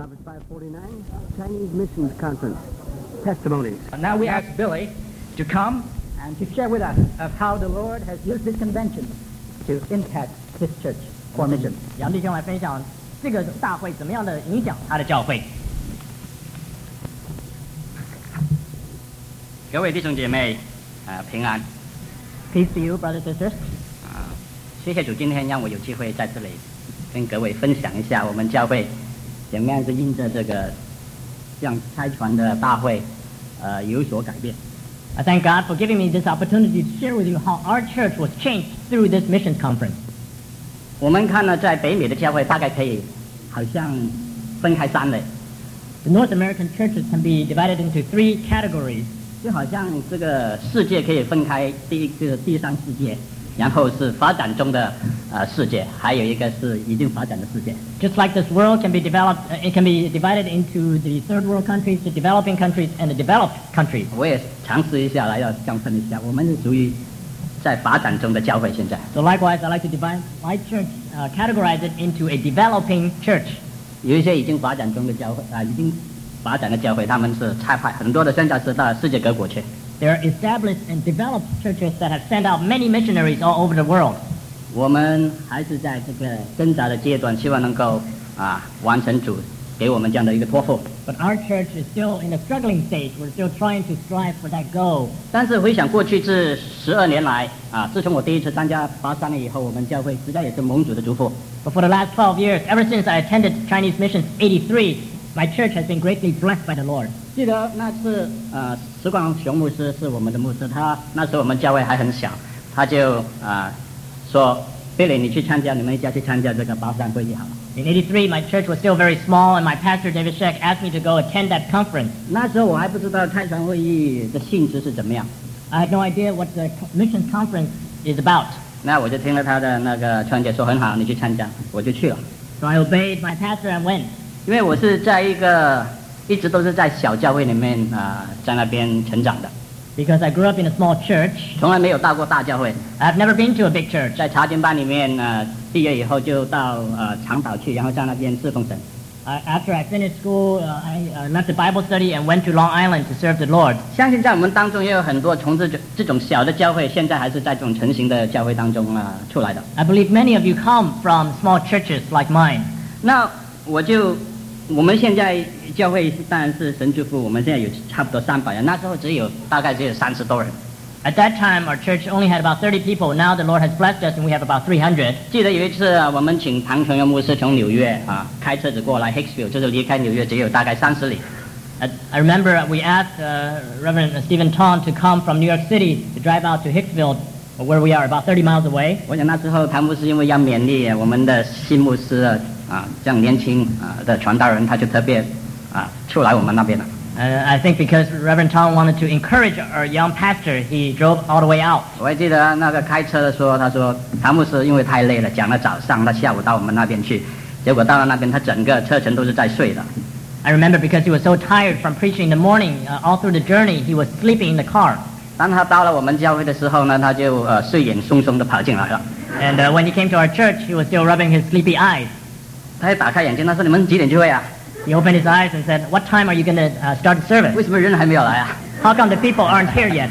Harvard 549, Chinese Missions Conference. Testimonies. Now we ask Billy to come and to share with us of how the Lord has used this convention to impact His church for mission. 杨弟兄来分享这个大会怎么样的影响他的教会。 各位弟兄姐妹，平安。 Peace to you, brothers and sisters. 谢谢主，今天让我有机会在这里跟各位分享一下我们教会怎么样是因着这个让开传的大会有所改变。 I thank God for giving me this opportunity to share with you how our church was changed through this missions conference. 我们看呢，在北美的教会大概可以好像分开三类。 The North American churches can be divided into 3 categories. 就好像这个世界可以分开，第一个第三世界，然后是发展中的世界，还有一个是已经发展的世界。 Just like this world can be developed, it can be divided into the third world countries, the developing countries, and the developed countries. 我也尝试一下来要这样分一下，我们是属于在发展中的教会现在。 So likewise, I like to divide my church, categorize it into a developing church. 有一些已经发展中的教会已经发展的教会，他们是差派很多的宣教士到世界各国去。 There are established and developed churches that have sent out many missionaries all over the world. 我们还是在这个挣扎的阶段，希望能够完成主给我们这样的一个托付。 But our church is still in a struggling stage. We're still trying to strive for that goal. 但是回想过去这12年来自从我第一次参加83年以后，我们教会实在也是蒙主的祝福。 But for the last 12 years, ever since I attended Chinese missions 83, my church has been greatly blessed by the Lord. 记得那次石广雄牧师是我们的牧师，他那时候我们教会还很小，他就说 Billy 你去参加，你们一家去参加这个83会议好了。 In 83, my church was still very small, and my pastor David Sheck asked me to go attend that conference. 那时候我还不知道开传会议的性质是怎么样。 I had no idea what the missions conference is about. 那我就听了他的那个传讲说很好，你去参加，我就去了。 So I obeyed my pastor and went. 因为我是在一直都是在小教会里面在那边成长的。 Because I grew up in a small church. 从来没有到过大教会。 I've never been to a big church. 在查经班里面毕业以后就到长岛去，然后在那边侍奉神。 After I finished school, I left the Bible study and went to Long Island to serve the Lord. 相信在我们当中也有很多从这种小的教会，现在还是在这种成型的教会当中出来的。 I believe many of you come from small churches like mine. 那我们现在教会当然是神祝福，我们现在有差不多300人，那时候大概只有30多人。 At that time, our church only had about 30 people. Now the Lord has blessed us, and we have about 300. 记得有一次我们请唐崇荣牧师从纽约开车子过来 Hicksville， 就是离开纽约只有大概30里。 I remember we asked Reverend Stephen Tong to come from New York City to drive out to Hicksville, where we are about 30 miles away. 我想那时候唐牧师因为要勉励我们的新牧师这样年轻的传道人，他就特别出来我们那边了。 I think because Reverend Tong wanted to encourage our young pastor, he drove all the way out. 我还记得那个开车的时候，他说唐牧师因为太累了，讲了早上，他下午到我们那边去，结果到了那边，他整个车程都是在睡的。 I remember because he was so tired from preaching in the morning, all through the journey, he was sleeping in the car. 当他到了我们教会的时候呢，他就睡眼惺忪的跑进来了。 And when he came to our church, he was still rubbing his sleepy eyes. 他一打开眼睛，他说：“你们几点聚会啊？” He opened his eyes and said, "What time are you going to start the service?" 为什么人还没有来啊 How come the people aren't here yet?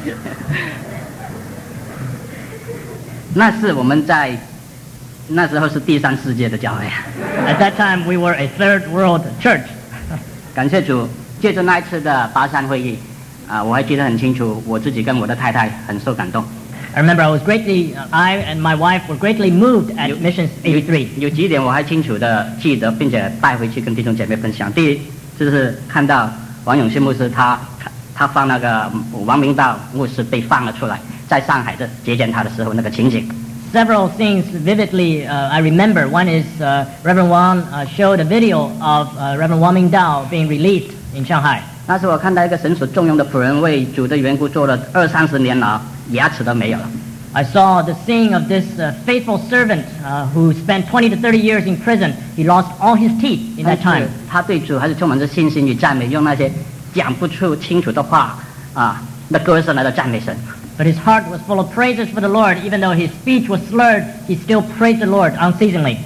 那是我们那时候是第三世界的教会。 At that time, we were a third world church. 感谢主，借着那一次的83会议我还记得很清楚，我自己跟我的太太很受感动。 I remember I and my wife were greatly moved at Missions 83. 有几点我还清楚的记得，并且带回去跟弟兄姐妹分享。第一，就是看到王永信牧师他放那个王明道牧师被放了出来，在上海的接见他的时候那个情景。 Several things vividly I remember. One is Reverend Wang showed a video of Reverend Wang Mingdao being released in Shanghai. 那时我看到一个神所重用的仆人为主的缘故做了20-30年了，牙齿都没有了。 I saw the seeing of this faithful servant who spent 20 to 30 years in prison. He lost all his teeth in that time. 他对主还是充满着信心与赞美，用那些讲不出清楚的话的歌声来到赞美神。 But his heart was full of praises for the Lord. Even though his speech was slurred, he still praised the Lord unceasingly.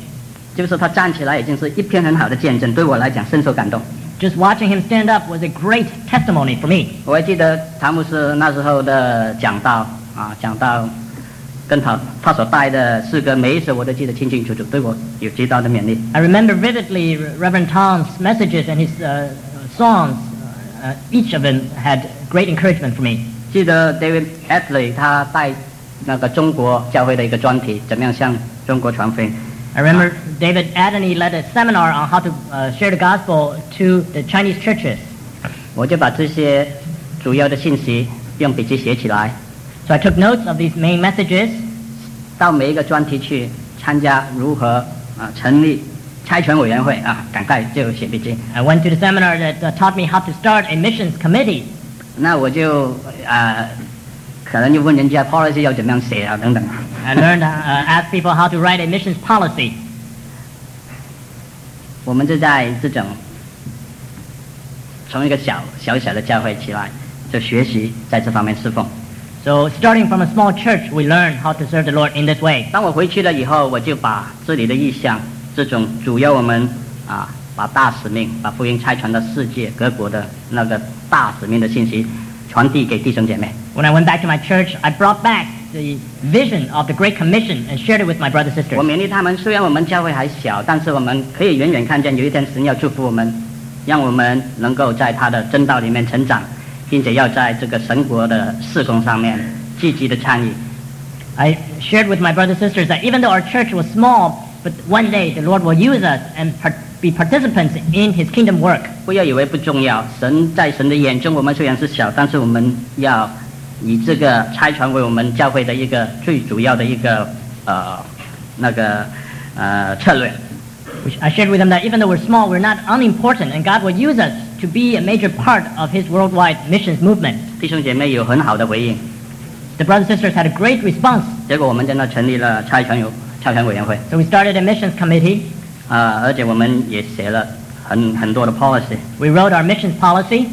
就是他站起来已经是一篇很好的见证，对我来讲深受感动。 Just watching him stand up was a great testimony for me. 我还记得谭牧师那时候的讲道跟他所带的诗歌，每一首我都记得清清楚楚，对我有极大的勉励。 I remember vividly Reverend Tom's messages and his songs. Each of them had great encouragement for me. 记得 David Adley 他带那个中国教会的一个专题，怎么样向中国传福音。 I remember David Adney led a seminar on how to share the gospel to the Chinese churches. 我就把这些主要的信息用笔记写起来， So I took notes of these main messages. 到每一个专题去参加如何成立差传委员会赶快就写笔记。 I went to the seminar that taught me how to start a missions committee. 那我就可能就问人家 policy 要怎么样写等等。 I learned ask people how to write a missions policy. 我们就在这种从一个小的教会起来，就学习在这方面侍奉。 So starting from a small church, we learn how to serve the Lord in this way. 当我回去了以后，我就把这里的意向，这种主要我们把大使命，把福音差传到世界各国的那个大使命的信息传递给弟兄姐妹。 When I went back to my church, I brought back the vision of the Great Commission and shared it with my brothers and sisters. 我勉励他们，虽然我们教会还小，但是我们可以远远看见有一天神要祝福我们，让我们能够在他的真道里面成长，并且要在这个神国的事工上面积极的参与。 I shared with my brothers and sisters that even though our church was small, but one day the Lord will use us and be participants in His kingdom work. 不要以为不重要，在神的眼中，我们虽然是小，但是我们要以这个差传为我们教会的一个最主要的一个策略。 I shared with them that even though we're small, we're not unimportant, and God will use us to be a major part of His worldwide missions movement. 弟兄姐妹有很好的回应。 The brothers and sisters had a great response. 结果我们在那成立了差传委员会。 So we started a missions committee. 而且我们也写了很多的 policy。 We wrote our missions policy.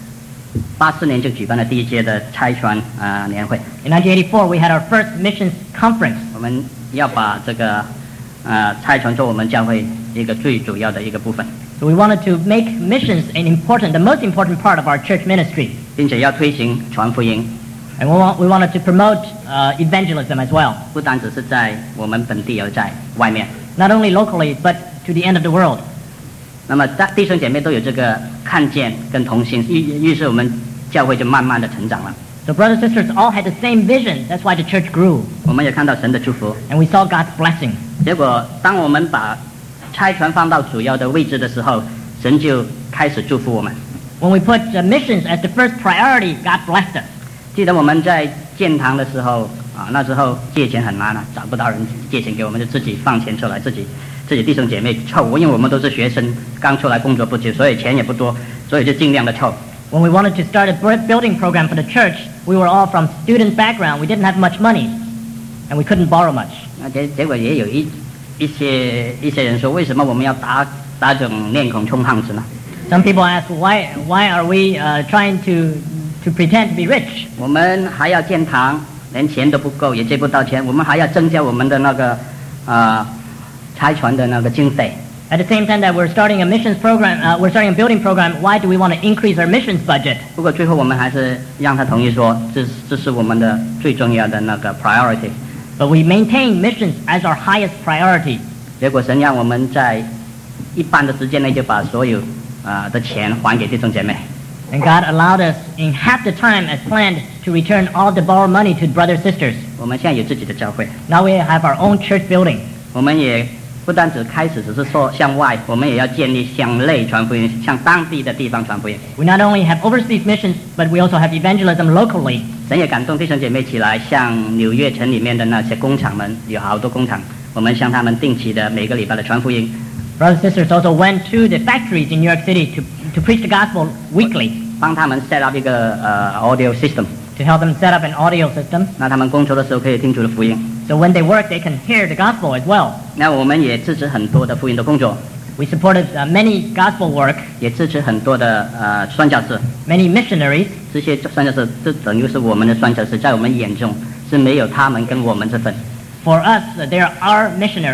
84年就举办了第一届的差传年会。 In 1984, we had our first missions conference. 我们要把这个差传做我们教会一个最主要的一个部分。 So we wanted to make missions the most important part of our church ministry. 并且要推行传福音。 And we wanted to promote evangelism as well. 不单只是在我们本地，而在外面。 Not only locally, but to the end of the world. 那么弟兄姐妹都有这个看见跟同心，于是我们教会就慢慢的成长了。 So brothers and sisters all had the same vision. That's why the church grew. 我们也看到神的祝福。 And we saw God's blessing. 结果当我们把差传放到主要的位置的时候，神就开始祝福我们。 When we put missions as the first priority, God blessed us. 记得我们在建堂的时候那时候借钱很难找不到人借钱给我们，就自己放钱出来，自己弟兄姐妹凑，因为我们都是学生，刚出来工作不久，所以钱也不多，所以就尽量的凑。 When we wanted to start a building program for the church, we were all from student background. We didn't have much money, and we couldn't borrow much. 结果也有一些人说，为什么我们要打这种面孔充胖子呢？ Some people ask, why are we trying to pretend to be rich? 我们还要建堂，连钱都不够，也借不到钱，我们还要增加我们的那个差传的那个经费。 At the same time that we're starting a missions program, we're starting a building program. Why do we want to increase our missions budget? 不过最后我们还是让他同意说，这是我们的最重要的那个 priority。 But we maintain missions as our highest priority. 结果神让我们在一半的时间内就把所有的钱还给弟兄姐妹。 And God allowed us in half the time as planned to return all the borrowed money to brothers and sisters. 我们现在有自己的教会。 Now we have our own church building. 我们也不单只开始只是说向外，我们也要建立向内传福音，向当地的地方传福音。 We not only have overseas missions, but we also have evangelism locally. 神也感动弟兄姐妹起来，像纽约城里面的那些工厂们，有好多工厂，我们向他们定期的每个礼拜的传福音。 Brothers and sisters also went to the factories in New York City to preach the gospel weekly. 帮他们 set up 一个audio system， to help them set up an audio system. 那他们工作的时候可以听主的福音。 So when they work, they can hear the gospel as well. 那我们也支持很多的福音的工作， We supported many gospel work, 也支持很多的宣教士。 many missionaries. 这些宣教士，这等于是我们的宣教士，在我们眼中是没有他们跟我们这份。 For us, they are our missionaries.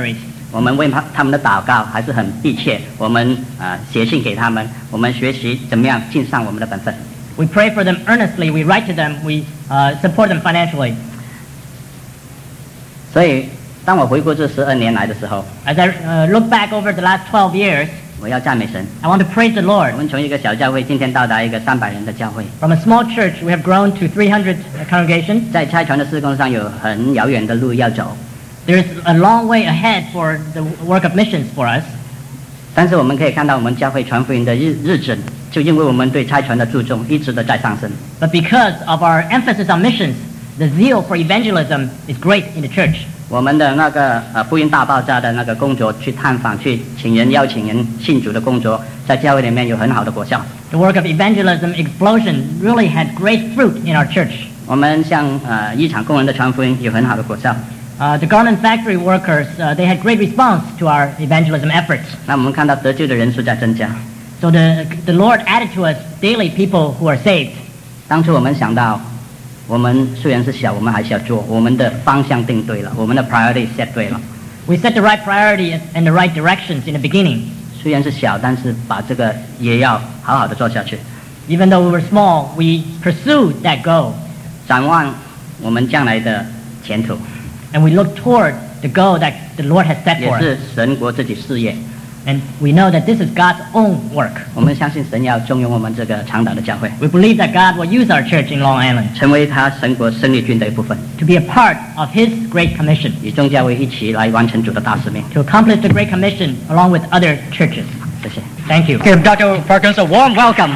我们为他们的祷告还是很迫切，我们写信给他们，我们学习怎么样尽上我们的本分。 We pray for them earnestly. We write to them. We support them financially. 所以，当我回顾这12年来的时候 As I look back over the last 12 years, 我要赞美神。 I want to praise the 我 Lord. 们从一个小教会，今天到达一个300人的教会， From a small church, we have grown to 300 congregations. 在差传的事工上有很遥远的路要走， There's a long way ahead for the work of missions for us. 但是我们可以看到，我们教会传福音的日子，就因为我们对差传的注重，一直的在上升。 But because of our emphasis on missions, the zeal for evangelism is great in the church. 我们的那个福音大爆炸的那个工作，去探访、去邀请人信主的工作，在教会里面有很好的果效。 The work of evangelism explosion really had great fruit in our church. 我们向衣厂工人的传福音有很好的果效。 The garment factory workers, they had great response to our evangelism efforts. 那我们看到得救的人数在增加。 So the Lord added to us daily people who are saved. 当初我们想到，我们虽然是小，我们还是要做，我们的方向定对了，我们的 priority set 对了。 We set the right priority and the right directions in the beginning. 虽然是小，但是把这个也要好好的做下去。 Even though we were small, we pursued that goal. 展望我们将来的前途， And we look toward the goal that the Lord has set 也 for us. 是神国自己事业。 And we know that this is God's own work. 我们相信神要重用我们这个长岛的教会， We believe that God will use our church in Long Island 成为他神国胜利军的一部分， to be a part of His Great Commission, 与众教会一起来完成主的大使命。 to accomplish the Great Commission along with other churches. 谢谢。 Thank you. Give Dr. Perkins a warm welcome.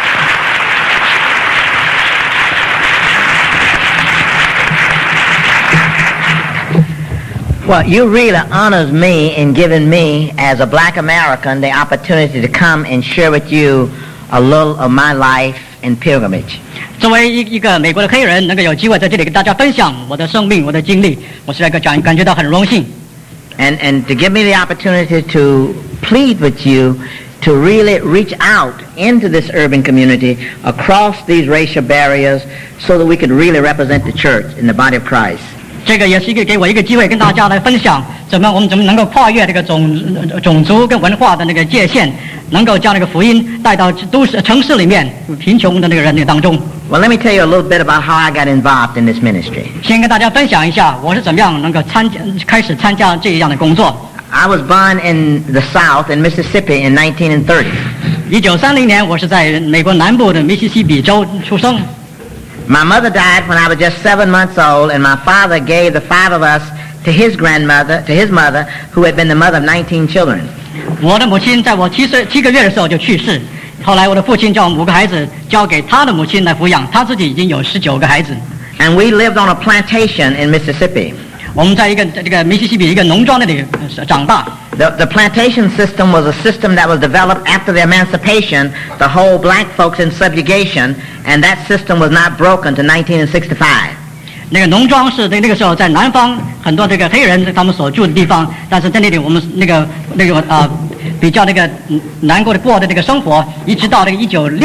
Well, you really honors me in giving me, as a black American, the opportunity to come and share with you a little of my life and pilgrimage. 作为一个美国的黑人，能够有机会在这里跟大家分享我的生命、我的经历，我是感觉到很荣幸。 And to give me the opportunity to plead with you to really reach out into this urban community across these racial barriers so that we could really represent the church in the body of Christ. 这个也是给我一个机会，跟大家来分享我们怎么能够跨越这个种族跟文化的那个界限，能够将那个福音带到城市里面贫穷的那个人当中。 Well, let me tell you a little bit about how I got involved in this ministry. 先跟大家分享一下我是怎么样能够开始参加这样的工作。 I was born in the South in Mississippi in 1930. 1930年，我是在美国南部的密西西比州出生。 My mother died when I was just 7 months old, and my father gave the 5 of us to his mother, who had been the mother of 19 children. 我的母亲在我7个月的时候就去世，后来我的父亲将5个孩子交给他的母亲来抚养，他自己已经有19个孩子。 And we lived on a plantation in Mississippi. 我们在这个密西西比一个农庄那里长大。 The plantation system was a system that was developed after the emancipation to hold black folks in subjugation, and that system was not broken to 1965. 那个农庄是那个时候在南方很多这个黑人他们所住的地方，但是在那里我们比较难过的这个生活，一直到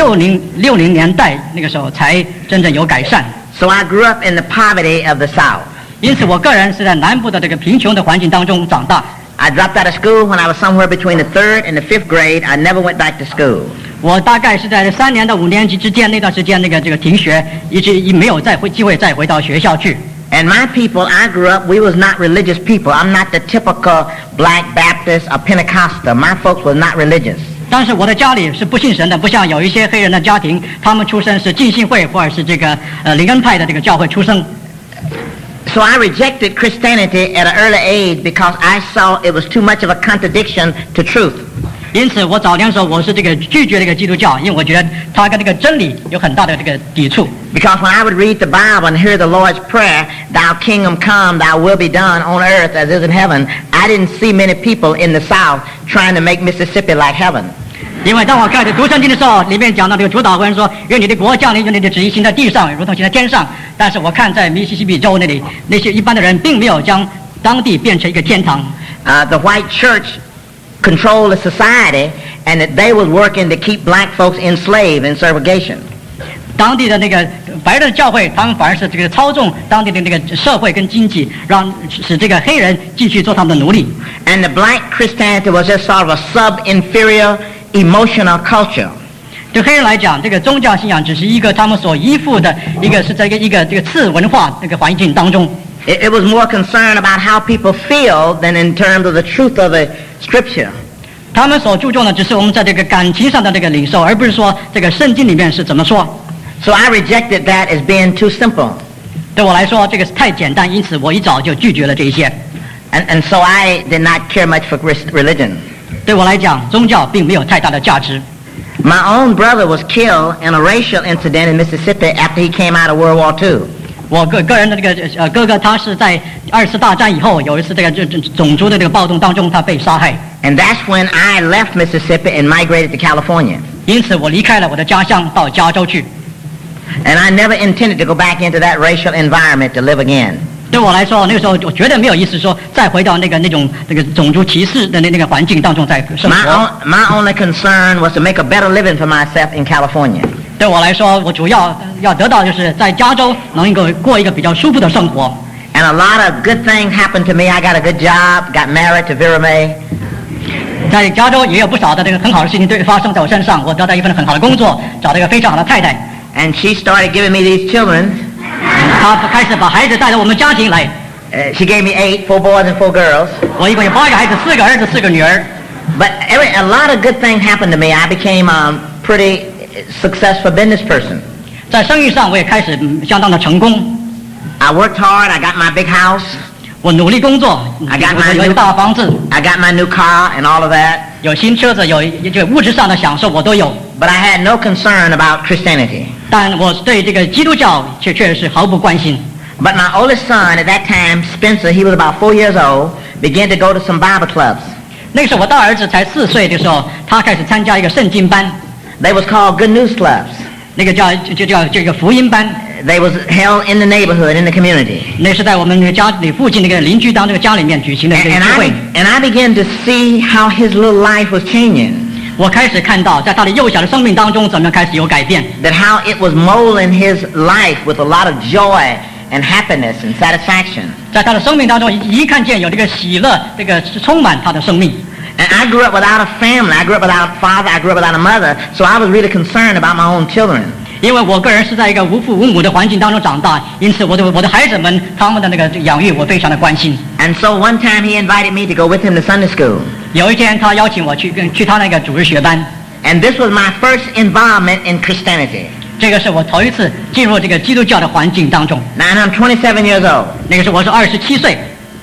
1960年代那个时候才真正有改善。 So I grew up in the poverty of the South. 因此我个人是在南部的这个贫穷的环境当中长大。 I dropped out of school when I was somewhere between the 3rd and the 5th grade. I never went back to school. 我大概是在3年到5年级之间那段时间这个停学，一直没有机会再回到学校去。 And my people, I grew up, we was not religious people. I'm not the typical black Baptist or Pentecostal. My folks was not religious. 但是我的家里是不信神的，不像有一些黑人的家庭，他们出身是浸信会或者是这个灵恩派的这个教会出生。 So I rejected Christianity at an early age because I saw it was too much of a contradiction to truth. 因此我早年的时候我是拒绝这个基督教，因为我觉得它跟这个真理有很大的这个抵触。 Because when I would read the Bible and hear the Lord's prayer, "Thy kingdom come, Thy will be done on earth as is in heaven," I didn't see many people in the South trying to make Mississippi like heaven. 因为当我开始读圣经的时候，里面讲到这个主祷文说：“愿你的国降临，愿你的旨意行在地上，如同行在天上。”但是我看在密西西比州那里，那些一般的人并没有将当地变成一个天堂。 The white church controlled the society, and that they was working to keep black folks enslaved in segregation. 当地的那个白人教会，他们反而是这个操纵当地的那个社会跟经济，使这个黑人继续做他们的奴隶。 And the black Christianity was just sort of a sub-inferior emotional culture. 对黑人来讲，这个宗教信仰只是一个他们所依附的一个是在一个这个次文化那个环境当中。 It was more concerned about how people feel than in terms of the truth of the Scripture. 他们所注重的只是我们在这个感情上的这个领受，而不是说这个圣经里面是怎么说。 So I rejected that as being too simple. 对我来说，这个太简单，因此我一早就拒绝了这一些。 And so I did not care much for religion. 对我来讲，宗教并没有太大的价值。 My own brother was killed in a racial incident in Mississippi after he came out of World War II. 我个人的这个哥哥，他是在2次大战以后有一次这个种族的这个暴动当中，他被杀害。 And that's when I left Mississippi and migrated to California. 因此，我离开了我的家乡，到加州去。 And I never intended to go back into that racial environment to live again. 对我来说，那个时候我绝对没有意思说再回到那种种族歧视的那个环境当中再生活。 My only concern was to make a better living for myself in California. 对我来说，我主要得到就是在加州能够过一个比较舒服的生活。 And a lot of good things happened to me. I got a good job, got married to Vera May. 在加州也有不少的这个很好的事情发生在我身上，我得到一份很好的工作，找到一个非常好的太太。 And she started giving me these children. 她开始把孩子带到我们家庭来。 She gave me 4 boys and 4 girls. 我一共有8个孩子，4个儿子，4个女儿。 But a lot of good things happened to me. I became a pretty successful business person. 在生意上我也开始相当的成功。 I worked hard. I got my big house. 我努力工作，有一个大房子。 I got my new car and all of that. 有新车子，有这个物质上的享受我都有。 But I had no concern about Christianity. 但我对这个基督教确实毫不关心。 But my oldest son at that time, Spencer, he was about 4 years old, began to go to some Bible clubs. 那个时候我大儿子才4岁的时候，他开始参加一个圣经班。 They was called Good News Clubs. 那个叫这个福音班。 They was held in the neighborhood, in the community. 那是在我们家里附近那个邻居这个家里面举行的这个聚会。 And I began to see how his little life was changing. 我开始看到在他的幼小的生命当中怎么开始有改变。 That how it was molding his life with a lot of joy and happiness and satisfaction. 在他的生命当中一看见有这个喜乐，这个充满他的生命。 And I grew up without a family. I grew up without a father. I grew up without a mother. So I was really concerned about my own children. 因为我个人是在一个无父无母的环境当中长大，因此我的孩子们他们的那个养育我非常的关心。 And so one time he invited me to go with him to Sunday school. 有一天他邀请我去他那个主日学班。 And this was my first involvement in Christianity. 这个是我头一次进入这个基督教的环境当中。 Now I'm 27 years old. 那个时候我是27岁。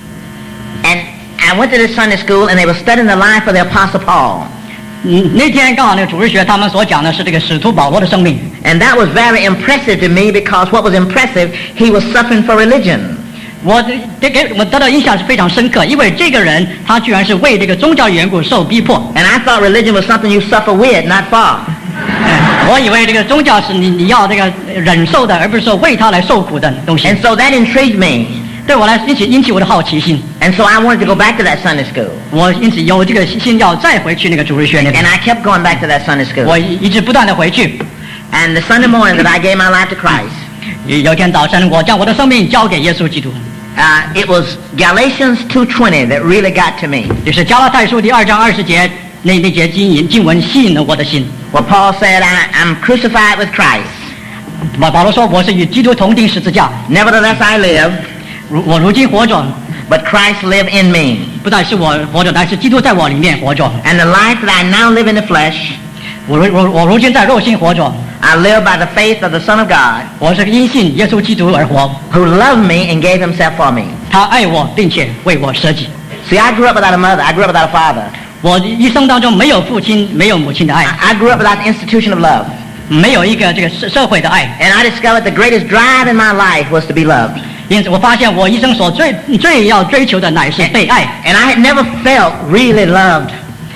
And I went to this Sunday school and they were studying the life of the Apostle Paul. 那天刚好那个主日学他们所讲的是这个使徒保罗的生命。 And that was very impressive to me because what was impressive, he was suffering for religion. 我得到印象是非常深刻，因为这个人他居然是为这个宗教缘故受逼迫。 And I thought religion was something you suffer with, not for. 我以为这个宗教是你要这个忍受的，而不是说为他来受苦的东西。 And so that intrigued me. 对我来引起我的好奇心。 And so I wanted to go back to that Sunday school. 我因此有这个心要再回去那个主日学那边。 And I kept going back to that Sunday school. 我一直不断的回去。 And the Sunday morning that I gave my life to Christ. 有天早晨，我将我的生命交给耶稣基督。 It was Galatians 2:20 that really got to me. 就是加拉太书第2章20节那节经文吸引了我的心。 Well, Paul said, I'm crucified with Christ. 保罗说，我是与基督同钉十字架。 Nevertheless, I live. 我如今活着。 But Christ live in me. 不但是我活着，但是基督在我里面活着。 And the life that I now live in the flesh. 我如今在肉身活着。 I live by the faith of the Son of God. 我是因信耶稣基督而活。 Who loved me and gave himself for me. 他爱我，并且为我舍己。 See, I grew up without a mother. I grew up without a father. 我一生当中没有父亲，没有母亲的爱。 I grew up without the institution of love. 没有一个这个社会的爱。 And I discovered the greatest drive in my life was to be loved. 因此，我发现我一生所最要追求的乃是被爱。 And I had never felt really loved.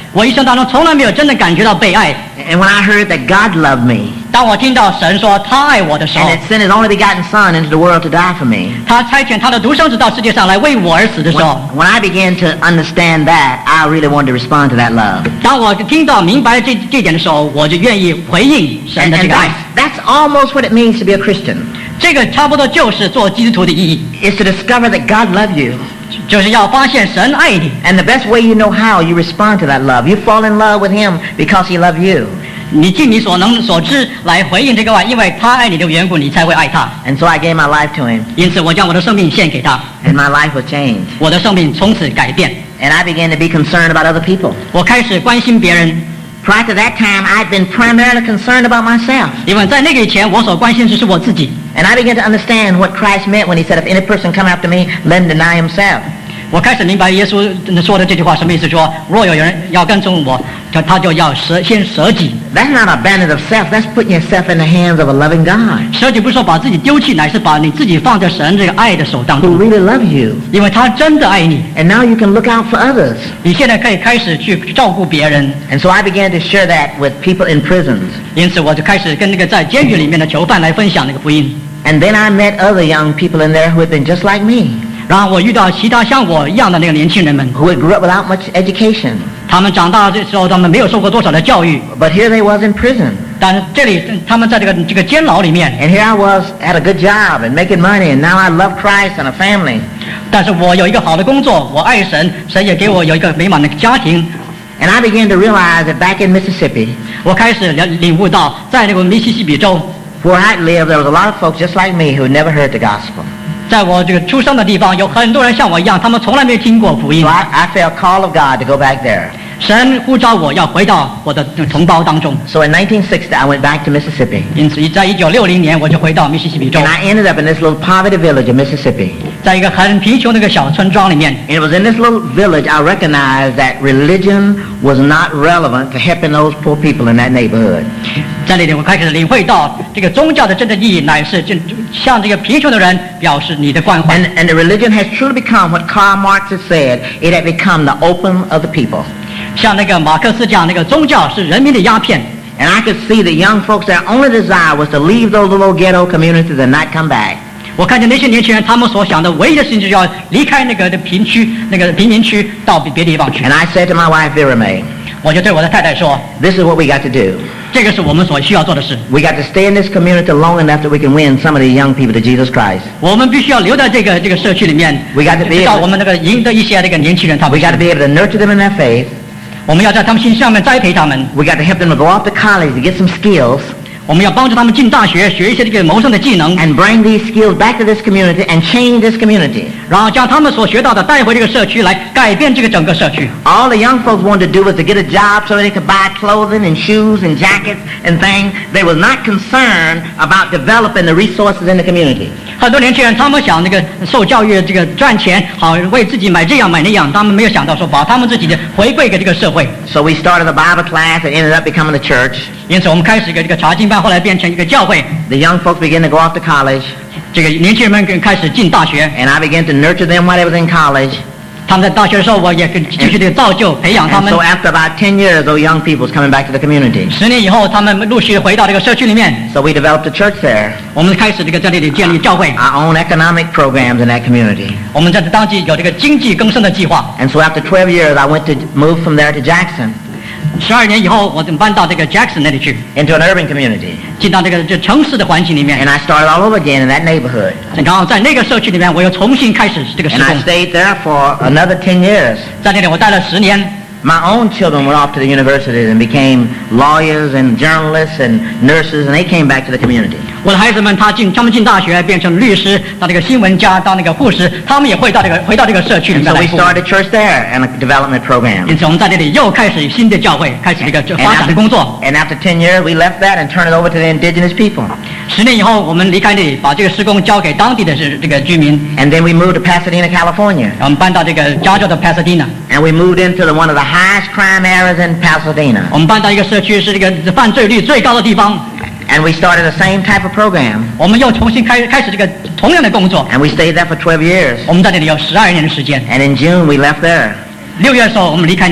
我一生当中从来没有真的感觉到被爱。 And when I heard that God loved me, 当我听到神说他爱我的时候 and，had sent His only begotten Son into the world to die for me, 他差遣他的独生子到世界上来为我而死的时 when, 候， when I began to understand that, I really wanted to respond to that love. 当我听到明白这点的时候，我就愿意回应神 And, 的这 and 个爱。 that's almost what it means to be a Christian. 这个差不多就是做基督徒的意义， It's to discover that God loves you. 就是要发现神爱你。 And the best way you know how, you respond to that love. You fall in love with Him because He loves you. 你尽你所能所知来回应这个爱，因为他爱你的缘故，你才会爱他。 And so I gave my life to Him, 因此，我将我的生命献给他， and my life was changed. 我的生命从此改变。 And I began to be concerned about other people. 我开始关心别人， Prior to that time, I'd been primarily concerned about myself. 因为在那个以前，我所关心的是我自己。 And I began to understand what Christ meant when He said, if any person come after me, let him deny himself. 我开始明白耶稣说的这句话什么意思，说若有人要跟从我，他就要先舍己。 That's not abandonment of self. That's putting yourself in the hands of a loving God 舍己不是说把自己丢弃，乃是把你自己放在神这个爱的手当 who 中， really loves you. 因为他真的爱你。 And now you can look out for others. 你现在可以开始去照顾别人， And so I began to share that with people in prisons. 因此我就开始跟那个在监狱里面的囚犯来分享那个福音。 And then I met other young people in there who had been just like me, 然后我遇到其他像我一样的那个年轻人们， who had grew up without much education. 他们长大的时候，他们没有受过多少的教育， But here they was in prison. 但是这里他们在这个监牢里面， And here I was, had a good job and making money, and now I love Christ and a family. 但是我有一个好的工作，我爱神，神也给我有一个美满的家庭。 And I began to realize that back in Mississippi, 我开始领悟到，在那个密西西比州， where I lived, there was a lot of folks just like me who had never heard the gospel. 在我这个出生的地方，有很多人像我一样，他们从来没有听过福音 So。I felt call of God to go back there. 神呼召我要回到我的同胞当中， So in 1960, I went back to Mississippi. 因此在1960年我就回到密西西比州 And，I ended up in this little poverty village of Mississippi. 在一个很贫穷的一个小村庄里面。 And it was in this little village I recognized that religion was not relevant to helping those poor people in that neighborhood. 在那里，我开始领会到这个宗教的真正意义，乃是就向这个贫穷的人表示你的关怀。 And the religion has truly become what Karl Marx had said. It had become the opium of the people. 像那个马克思讲，那个宗教是人民的鸦片。 And I could see the young folks, their only desire was to leave those little ghetto communities and not come back. 我看见那些年轻人，他们所想的唯一的事情就是要离开那个贫民区，到别的地方去 And。I said to my wife, Vera May, 我就对我的太太说， this is what we got to do. 这个是我们所需要做的事。 We got to stay in this community long enough that we can win some of the young people to Jesus Christ. 我们必须要留在这个社区里面， We got to be 直到 able, 我们那个赢得一些这个年轻人，他 we 们 got to be able to nurture them in their faith. 我们要在他们心上面栽培他们， We got to help them to go off to college to get some skills 我们要帮助他们进大学，学一些这个谋生的技能， and bring these skills back to this community and change this community. 然后将他们所学到的带回这个社区来改变这个整个社区。 All the young folks wanted to do was to get a job so they could buy clothing and shoes and jackets and things. They was not concerned about developing the resources in the community. 很多年轻人他们想那个受教育这个赚钱，好为自己买这样买那样，他们没有想到说把他们自己的回馈给这个社会。 So we started a Bible class and ended up becoming a church. 因此我们开始一个这个查经班，后来变成一个教会。 The young folks began to go off to college, 这个年轻人们开始进大学， and I began to nurture them while they was in college. 他们在大学的时候，我也继续的造就培养他 And 们 so。after about 10 years, those young people was coming back to the community. 10年以后，他们陆续回到这个社区里面， So we developed a church there, 我们开始这个在这里建立教会。 our own economic programs in that community. 我们在当地有这个经济更生的计划。 And so after 12 years, I went to move from there to Jackson 12年以后，我就搬到这个 Jackson 那里去， into an urban community. 进到这个城市的环境里面 And。I started all over again in that neighborhood. 然后在那个社区里面，我又重新开始这个施 And I 工。 stayed there for another 10 years. 在那里我待了10年。 My own children went off to the universities and became lawyers and journalists and nurses, and they came back to the community. 我的孩子们，他们进大学，变成律师，到那个新闻家，到那个护士，他们也回到这个社区里 And 面 so 来 we 服务。 started church there and a development program. 因此，我们在这里又开始新的教会，开始这个 And 发展的工作。 after 10 years, we left that and turned it over to the indigenous people. 10年以后，我们离开这里，把这个施工交给当地的这个居民。 And then we moved to Pasadena, California. 我们搬到这个加州的 Pasadena， And we moved into one of the highest crime areas in Pasadena. 我们搬到一个社区是这个犯罪率最高的地方。 And we started the same type of program. 我们又重新开始这个同样的工作。 And we stayed there for 12 years. 我们在这里有12年的时间。 And in June, we left there. 6月的时候，我们离开那里。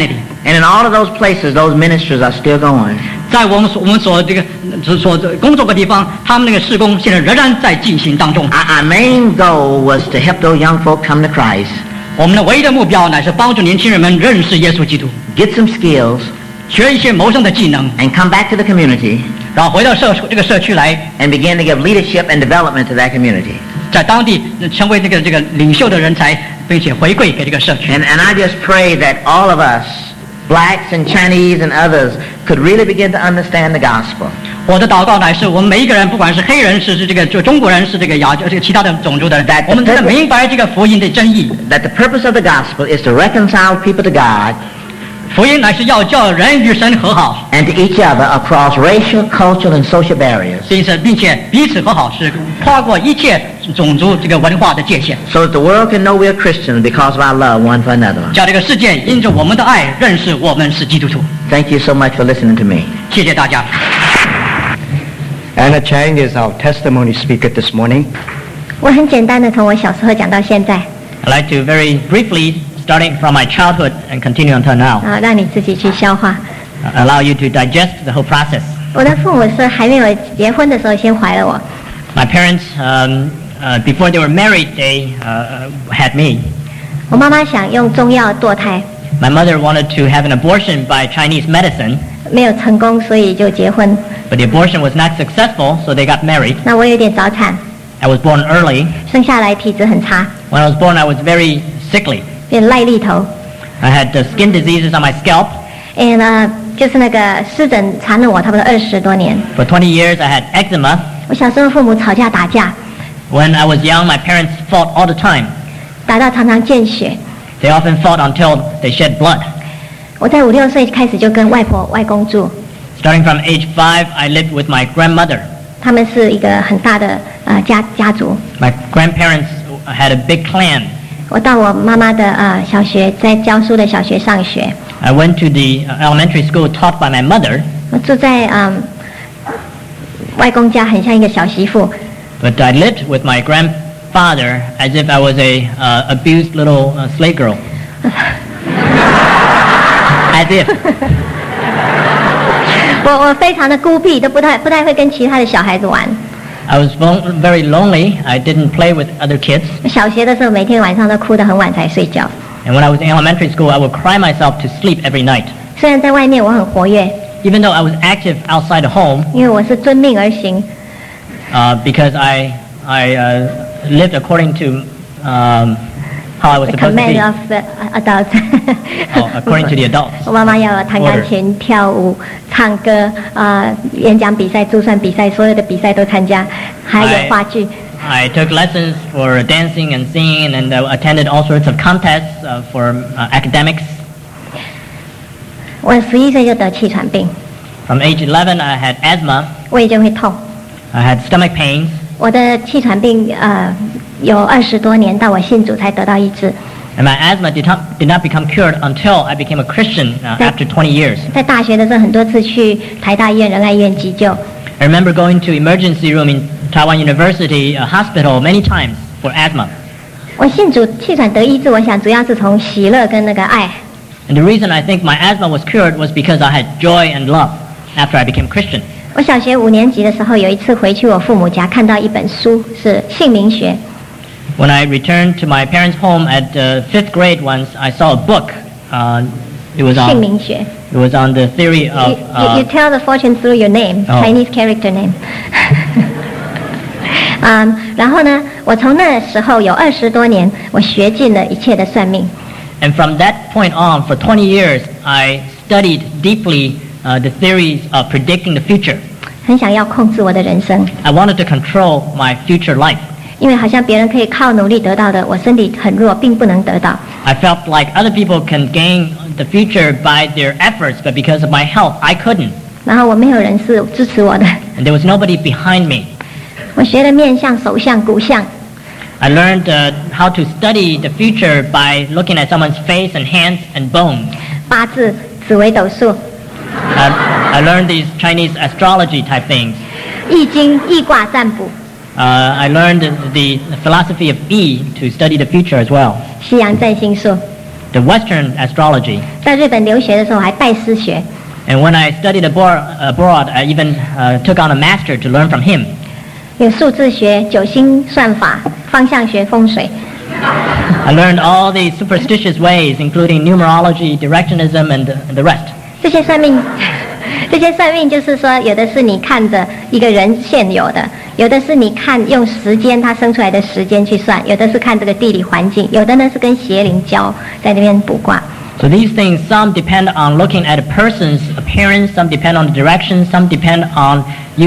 And in all of those places, those ministries are still going. 在我们所工作的地方，他们那个事工现在仍然在进行当中。 Our main goal was to help those young folk come to Christ. 我们的唯一的目标乃是帮助年轻人们认识耶稣基督， Get some skills, 学一些谋生的技能， and come back to the community 然后回到这个社区来， and begin to give leadership and development to that community. 在当地成为这个领袖的人才，并且回馈给这个社区。 And I just pray that all of us, blacks and Chinese and others, could really begin to understand the gospel. 我的祷告乃是我们每一个人，不管是黑人，是这个就中国人，是这个其他的种族的人，我们真的明白这个福音的真意。 That the purpose of the gospel is to reconcile people to God 福音乃是要叫人与神和好， and to each other across racial, cultural, and social barriers, 并且彼此和好，是跨过一切种族这个文化的界限， so that the world can know we are Christians because of our love one for another. 叫这个世界因着我们的爱认识我们是基督徒。 Thank you so much for listening to me. 谢谢大家。 Anna Chang is our testimony speaker this morning. 我很简单的从我小时候讲到现在， I'd like to very briefly, starting from my childhood and continue until now, 让你自己去消化。 allow you to digest the whole process. 我的父母是还没有结婚的时候先怀了我， My parents, before they were married, they had me. 我妈妈想用中药堕胎， My mother wanted to have an abortion by Chinese medicine, 没有成功，所以就结婚。 but the abortion was not successful, so they got married. 那我有点早产， I was born early. 生下来体质很差， When I was born, I was very sickly. 变癞痢头， I had skin diseases on my scalp. 就是那个湿疹缠了我差不多20多年。 For 20 years, I had eczema. 我小时候父母吵架打架， When I was young, my parents fought all the time. 打到常常见血。 They often fought until they shed blood. 我在5、6岁开始就跟外婆外公住， Starting from age 5, I lived with my grandmother. 他们是一个很大的家族。 My grandparents had a big clan. 我到我妈妈的小学，在教书的小学上学。 I went to the elementary school taught by my mother, 我住在外公家，很像一个小媳妇。 but I lived with my grandfather as if I was a abused little slave girl. As if. 我非常的孤僻，都不太会跟其他的小孩子玩。 I was very lonely. I didn't play with other kids. 小学的时候，每天晚上都哭得很晚才睡觉。 And when I was in elementary school, I would cry myself to sleep every night. 虽然在外面我很活跃， Even though I was active outside the home, 因为我是遵命而行， because I lived according to how I was the supposed to command be. of the adults According to the adults. 我妈妈要我弹钢琴、跳舞、唱歌，演讲比赛、珠算比赛，所有的比赛都参加，还有话剧。 I took lessons for dancing and singing and attended all sorts of contests for academics. 我11岁就得气喘病， From age 11, I had asthma. 胃就会痛。 I had stomach pains. 我的气喘病有20多年，到我信主才得到医治。 And my asthma did not become cured until I became a Christian after 20 years. 在大学的时候，很多次去台大医院、仁爱医院急救。 I remember going to emergency room in Taiwan University Hospital many times for asthma. 我信主气喘得医治，我想主要是从喜乐跟那个爱。 And the reason I think my asthma was cured was because I had joy and love after I became Christian. 我小学5年级的时候，有一次回去我父母家，看到一本书是姓名学。 When I returned to my parents' home at 5th grade once, I saw a book. It was 姓 on 名学。 it was on the theory of You tell the fortune through your name, Oh. Chinese character name. 然后呢，我从那时候有20多年，我学尽了一切的算命。 and from that point on, for 20 years, I studied deeply the theories of predicting the future. 很想要控制我的人生， I wanted to control my future life. 因为好像别人可以靠努力得到的，我身体很弱，并不能得到。 I felt like other people can gain the future by their efforts, but because of my health, I couldn't. 然后我没有人是支持我的， And there was nobody behind me. 我学了面相、手相、骨相， I learned how to study the future by looking at someone's face and hands and bones. 八字、紫微斗数、 I learned these Chinese astrology type things. 易经、易卦占卜、 I learned the philosophy of Yi to study the future as well. 西洋占星术。 the Western astrology. 在日本留学的时候还拜师学， And when I studied abroad, I even took on a master to learn from him. 有数字学、九星算法、方向学、风水。 I learned all these superstitious ways, including numerology, directionism, and the rest. 这些算命，这些算命就是说，有的是你看着一个人现有的，有的是你看用时间他生出来的时间去算，有的是看这个地理环境，有的呢是跟邪灵交在那边卜卦。 So these things, some depend on looking at a person's appearance, some depend on the direction, some depend on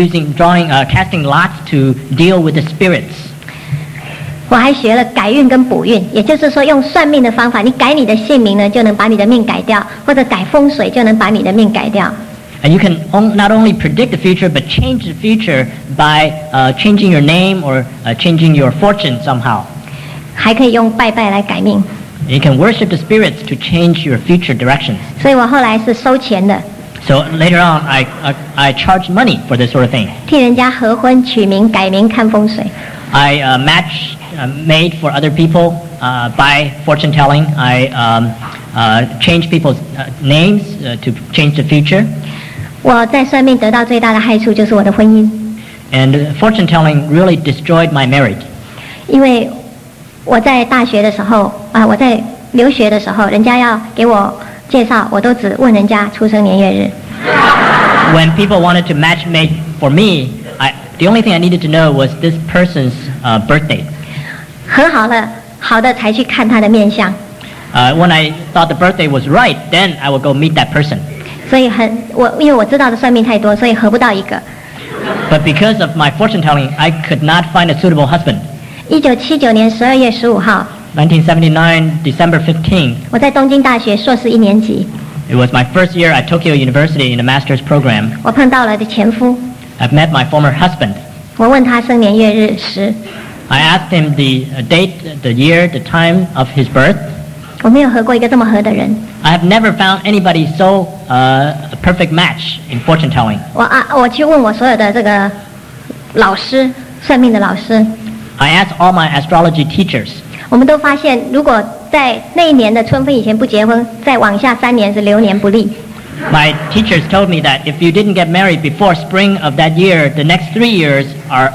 casting lots to deal with the spirits. 我还学了改运跟补运，也就是说用算命的方法，你改你的姓名呢，就能把你的命改掉，或者改风水就能把你的命改掉。 And you can not only predict the future, but change the future by changing your name or changing your fortune somehow. 还可以用拜拜来改命， You can worship the spirits to change your future directions. 所以我后来是收钱的， So later on, I charged money for this sort of thing. 替人家合婚、取名、改名、看风水。 I made for other people by fortune telling. I changed people's names to change the future. 我在算命得到最大的害处就是我的婚姻， And fortune telling really destroyed my marriage. 因为我在大学的时候我在留学的时候，人家要给我介绍，我都只问人家出生年月日。 When people wanted to matchmake for me, the only thing I needed to know was this person's birthday. 和好了，好的才去看他的面相。 When I thought the birthday was right, then I would go meet that person. 所以因为我知道的算命太多，所以合不到一个。 But because of my fortune telling, I could not find a suitable husband. 1979年12月15号， 1979, December 15th, 我在东京大学硕士1年级， it was my first year at Tokyo University in a master's program. 我碰到了的前夫， I've met my former husband. 我问他生年月日时， I asked him the date, the year, the time of his birth. 我没有合过一个这么合的人。 I have never found anybody so a perfect match in fortune telling. 我去问我所有的这个老师，算命的老师， I asked all my astrology teachers. 我们都发现，如果在那一年的春分以前不结婚，再往下3年是流年不利。 My teachers told me that if you didn't get married before spring of that year, the next 3 years are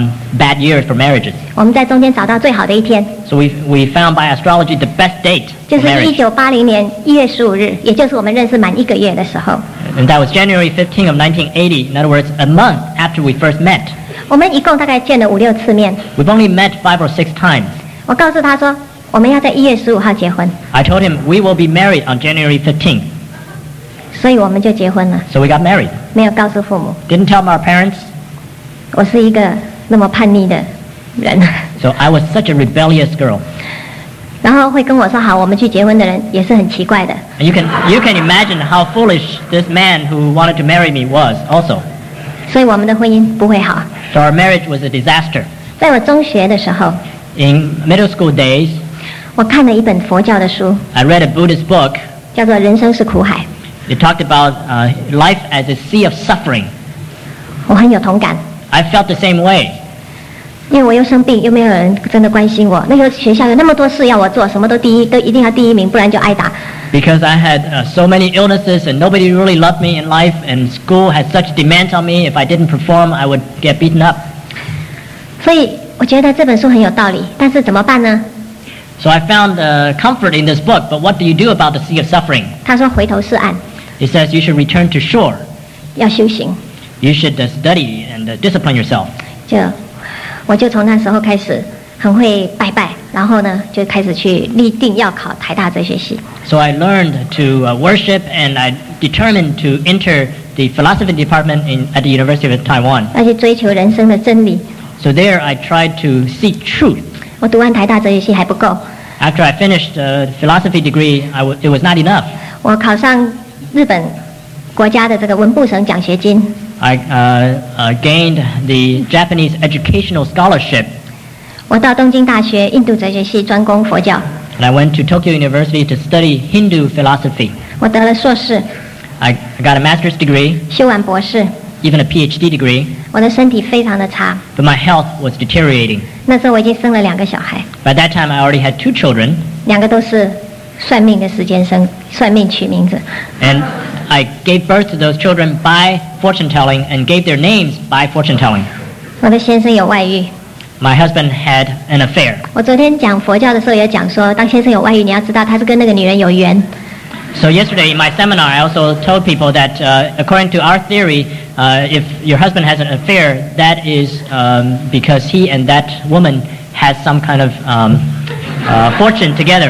bad years for marriages. 我们在中间找到最好的一天， So we found by astrology the best date 就 for 是 marriage. 1980年1月15日，也就是我们认识满1个月的时候。 And that was January 15 of 1980. In other words, a month after we first met. 我们一共大概见了5、6次面。 We've only met 5 or 6 times. 我告诉他说，我们要在1月15号结婚， I told him we will be married on January 15th. 所以我们就结婚了， So we got married. 没有告诉父母。 Didn't tell our parents. 我是一个那么叛逆的人， So I was such a rebellious girl. 然后会跟我说好，我们去结婚的人也是很奇怪的。 And you can imagine how foolish this man who wanted to marry me was also. 所以我们的婚姻不会好。 So our marriage was a disaster. 在我中学的时候， In middle school days, 我看了一本佛教的书， I read a Buddhist book. 叫做《人生是苦海》， It talked about life as a sea of suffering. 我很有同感， I felt the same way. 因为我又生病，又没有人真的关心我。那个学校有那么多事要我做，什么都一定要第一名，不然就挨打。 Because I had so many illnesses and nobody really loved me in life, and school had such demands on me. If I didn't perform, I would get beaten up. 所以我觉得这本书很有道理，但是怎么办呢？ So I found comfort in this book, but what do you do about the sea of suffering? 他说回头是岸， It says you should return to shore. 要修行。 You should study and discipline yourself. 我就从那时候开始很会拜拜，然后呢就开始去立定要考台大哲学系。 So I learned to worship, and I determined to enter the philosophy department at the University of Taiwan. 要去追求人生的真理。 So there I tried to seek truth. 我读完台大哲学系还不够， After I finished the philosophy degree, it was not enough. 我考上日本国家的这个文部省奖学金。 I gained the Japanese educational scholarship. 我到东京大学印度哲学系专攻佛教， And I went to Tokyo University to study Hindu philosophy. 我得了硕士， I got a master's degree, 修完博士， even a PhD degree, 我的身体非常的差。 but my health was deteriorating. 那时候我已经生了2个小孩， By that time, I already had 2 children. 2个都是算命的时间算命取名字。 And I gave birth to those children by fortune telling and gave their names by fortune telling. 我的先生有外遇。 My husband had an affair. 我昨天讲佛教的时候有讲说，当先生有外遇，你要知道他是跟那个女人有缘。 So yesterday in my seminar, I also told people that according to our theory, if your husband has an affair, that is because he and that woman has some kind of fortune together.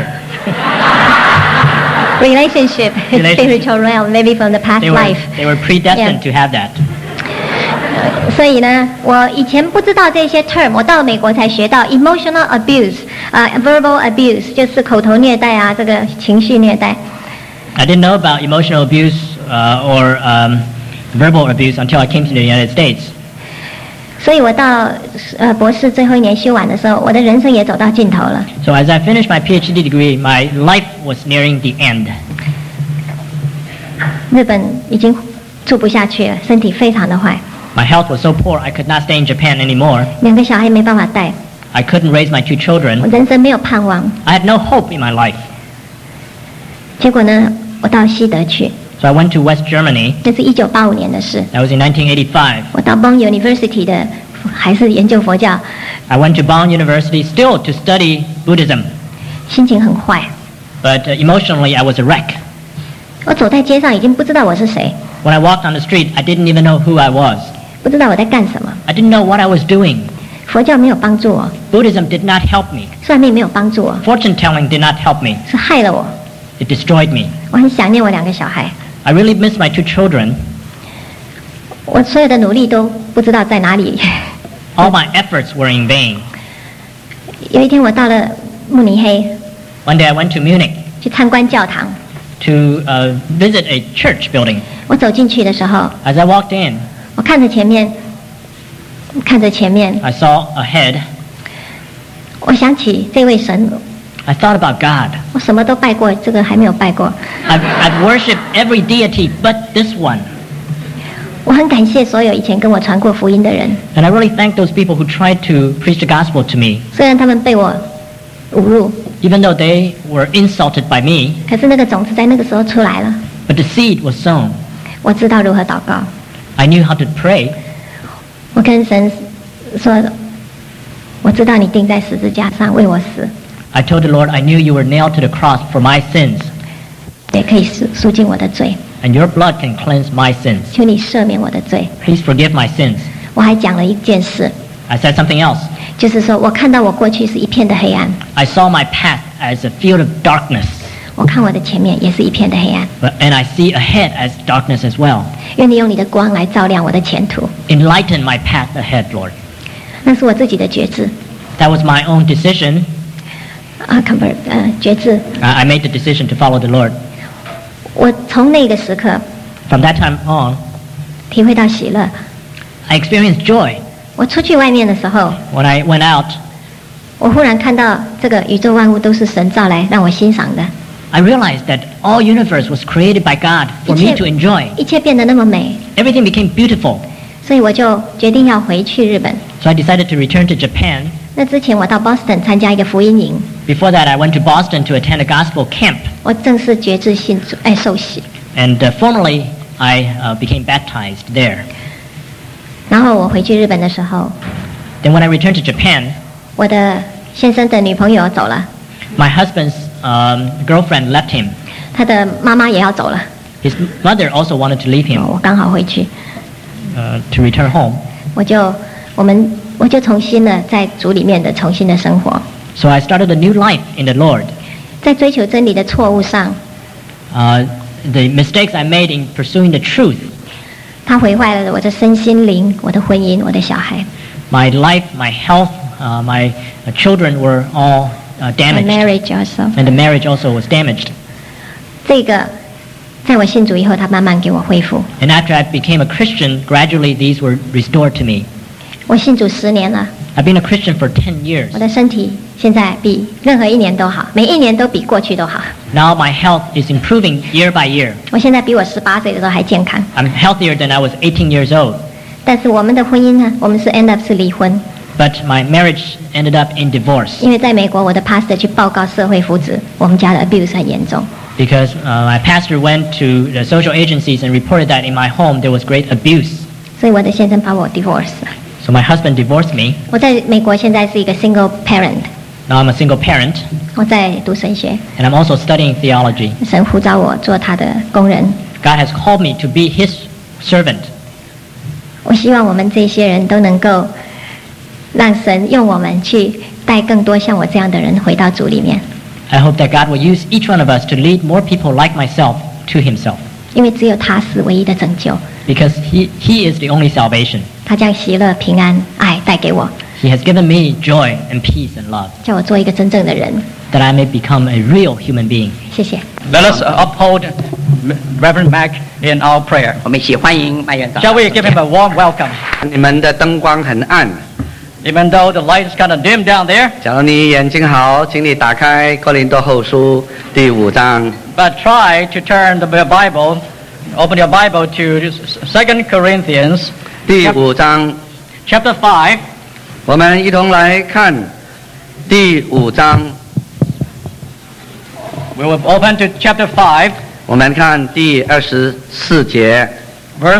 Relationship, spiritual realm, maybe from the past life. They were predestined to have that. 所以呢，我以前不知道这些 term， 我到美国才学到 emotional abuse， verbal abuse 就是口头虐待啊，这个情绪虐待。 I didn't know about emotional abuse or verbal abuse until I came to the United States. 所以我到博士最后一年修完的时候，我的人生也走到尽头了。 So as I finished my PhD degree, my life was nearing the end. 日本已经住不下去了，身体非常的坏， My health was so poor I could not stay in Japan anymore. 2个小孩没办法带， I couldn't raise my 2 我 children. 人生没有盼望。 I had no hope in my life. 结果呢，我到西德去， So I went to West Germany. 这是1985年的事。 That was in 1985. 我到 Bonn University 的，还是研究佛教， I went to Bonn University still to study Buddhism. 心情很坏。 But emotionally, I was a wreck. 我走在街上已经不知道我是谁， When I walked on the street, I didn't even know who I was. 不知道我在干什么。 I didn't know what I was doing. 佛教没有帮助我， Buddhism did not help me. 算命没有帮助我， Fortune telling did not help me. 是害了我。 It destroyed me. 我很想念我2个小孩， I really miss my 2 children. 我所有的努力都不知道在哪里。 All my efforts were in vain. 有一天我到了慕尼黑， One day I went to Munich 去参观教堂。 to visit a church building. 我走进去的时候， As I walked in, 我看着前面， I saw a head. 我想起这位神， I thought about God. 我什么都拜过，这个还没有拜过。 I've worshipped every deity but this one. 我很感谢所有以前跟我传过福音的人， And I really thank those people who tried to preach the gospel to me. 虽然他们被我侮辱， Even though they were insulted by me, 可是那个种子在那个时候出来了。 but the seed was sown. 我知道如何祷告， I knew how to pray. 我跟神说，我知道你钉在十字架上为我死， I told the Lord I knew you were nailed to the cross for my sins, 也可以赎尽我的罪， and your blood can cleanse my sins. 求你赦免我的罪。 Please forgive my sins. 我还讲了一件事， I said something else. 就是说我看到我过去是一片的黑暗， I saw my path as a field of darkness, 我看我的前面也是一片的黑暗。 and I see ahead as darkness as well. 愿你用你的光来照亮我的前途。 Enlighten my path ahead, Lord. 那是我自己的决志 That was my own decision. 决志。 I made the decision to follow the Lord. 我从那个时刻 From that time on, 体会到喜乐。 I experienced joy. 我出去外面的时候， When I went out, 我忽然看到这个宇宙万物都是神造来让我欣赏的， I realized that all universe was created by God for me to enjoy. 一切变得那么美， Everything became beautiful. 所以我就决定要回去日本。 So I decided to return to Japan. 那之前我到 Boston 参加一个福音营， Before that, I went to Boston to attend a gospel camp. 我正式决志信主，受洗。 And formally, I became baptized there. 然后我回去日本的时候， Then when I returned to Japan, 我的先生的女朋友走了， my husband's girlfriend left him. 他的妈妈也要走了， His mother also wanted to leave him 我刚好回去， to return home. 我就重新的在主里面的重新的生活， So I started a new life in the Lord. 在追求真理的错误上， The mistakes I made in pursuing the truth, 他毁坏了我的身心灵、我的婚姻、我的小孩。 my life, my health, my children were all My damaged. marriage also， And the marriage also was damaged. 这个在我信主以后，他慢慢给我恢复。 And after I became a Christian, gradually these were restored to me. 我信主10年了， I've been a Christian for 10 years. 我的身体现在比任何一年都好，每一年都比过去都好。 Now my health is improving year by year. 我现在比我18岁的时候还健康。 I'm healthier than I was 18 years old. 但是我们的婚姻呢，我们是 end up 是离婚。 but my marriage ended up in divorce 因为在美国，我的 pastor 去报告社会福祉，我们家的 abuse 很严重。 because my pastor went to the social agencies and reported that in my home there was great abuse. 所以我的先生把我 divorce 了。 So my husband divorced me. 我在美国现在是一个 single parent， Now I'm a single parent, 我在读神学， and I'm also studying theology. 神呼召我做他的工人。 God has called me to be His servant. 我希望我们这些人都能够让神用我们去带更多像我这样的人回到主里面， I hope that God will use each one of us to lead more people like myself to Himself, 因为只有他是唯一的拯救， because He is the only salvation. 他将喜乐、平安、爱带给我， He has given me joy and peace and love, 叫我做一个真正的人。 that I may become a real human being. 谢谢。 Let us uphold Reverend Mac in our prayer. 我们一起欢迎麦院长。 Shall we give him a warm welcome? 你们的灯光很暗， Even though the light is kind of dim down there, 假如你眼睛好，请你打开哥林多后书第5章。 but try to turn the Bible, open your Bible to 2 Corinthians 第5章， chapter 5. 我们一同来看第5章。 We will open to chapter 5, 我们看第24节， verse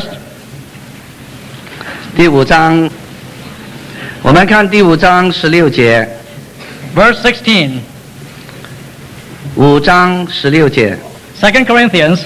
第5章，我们看第5章16节 16. ，5章16节。 2 Corinthians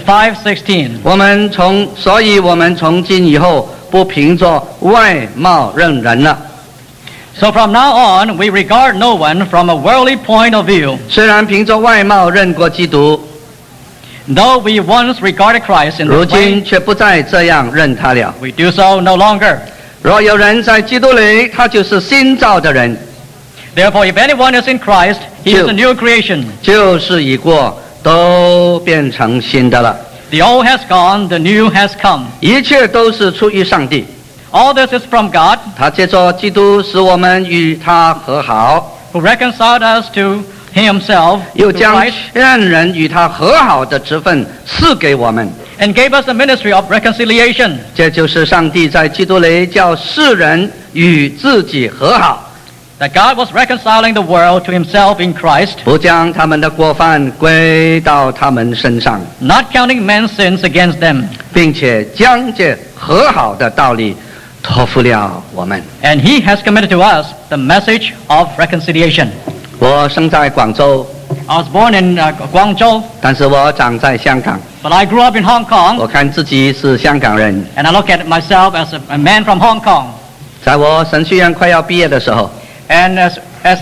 5:16. 所以我们从今以后不凭着外貌认人了。 So from now on, we regard no one from a worldly point of view. 虽然凭着外貌认过基督， Though we once regarded Christ in 如 this way, 今却不再这样认他了。 we do so no longer. 若有人在基督里，他就是新造的人， Therefore, if anyone is in Christ, he is a new creation. 旧事已过，都变成新的了。 The old has gone, the new has come. 一切都是出于上帝， All this is from God, 他借着基督使我们与他和好， who reconciled us to himself, 又 to 将 Christ, 劝人与他和好的职分赐给我们。 and gave us the ministry of reconciliation. 这就是上帝在基督里叫世人与自己和好， That God was reconciling the world to himself in Christ, 不将他们的过犯归到他们身上， not counting men's sins against them. 并且将这和好的道理托付了我们。 And he has committed to us the message of reconciliation. 我生在广州， I was born in Guangzhou, 但是我长在香港。 but I grew up in Hong 我 Kong, 看自己是香港人。 and I look at myself as a man from Hong Kong. 在我神学院快要毕业的时候， And as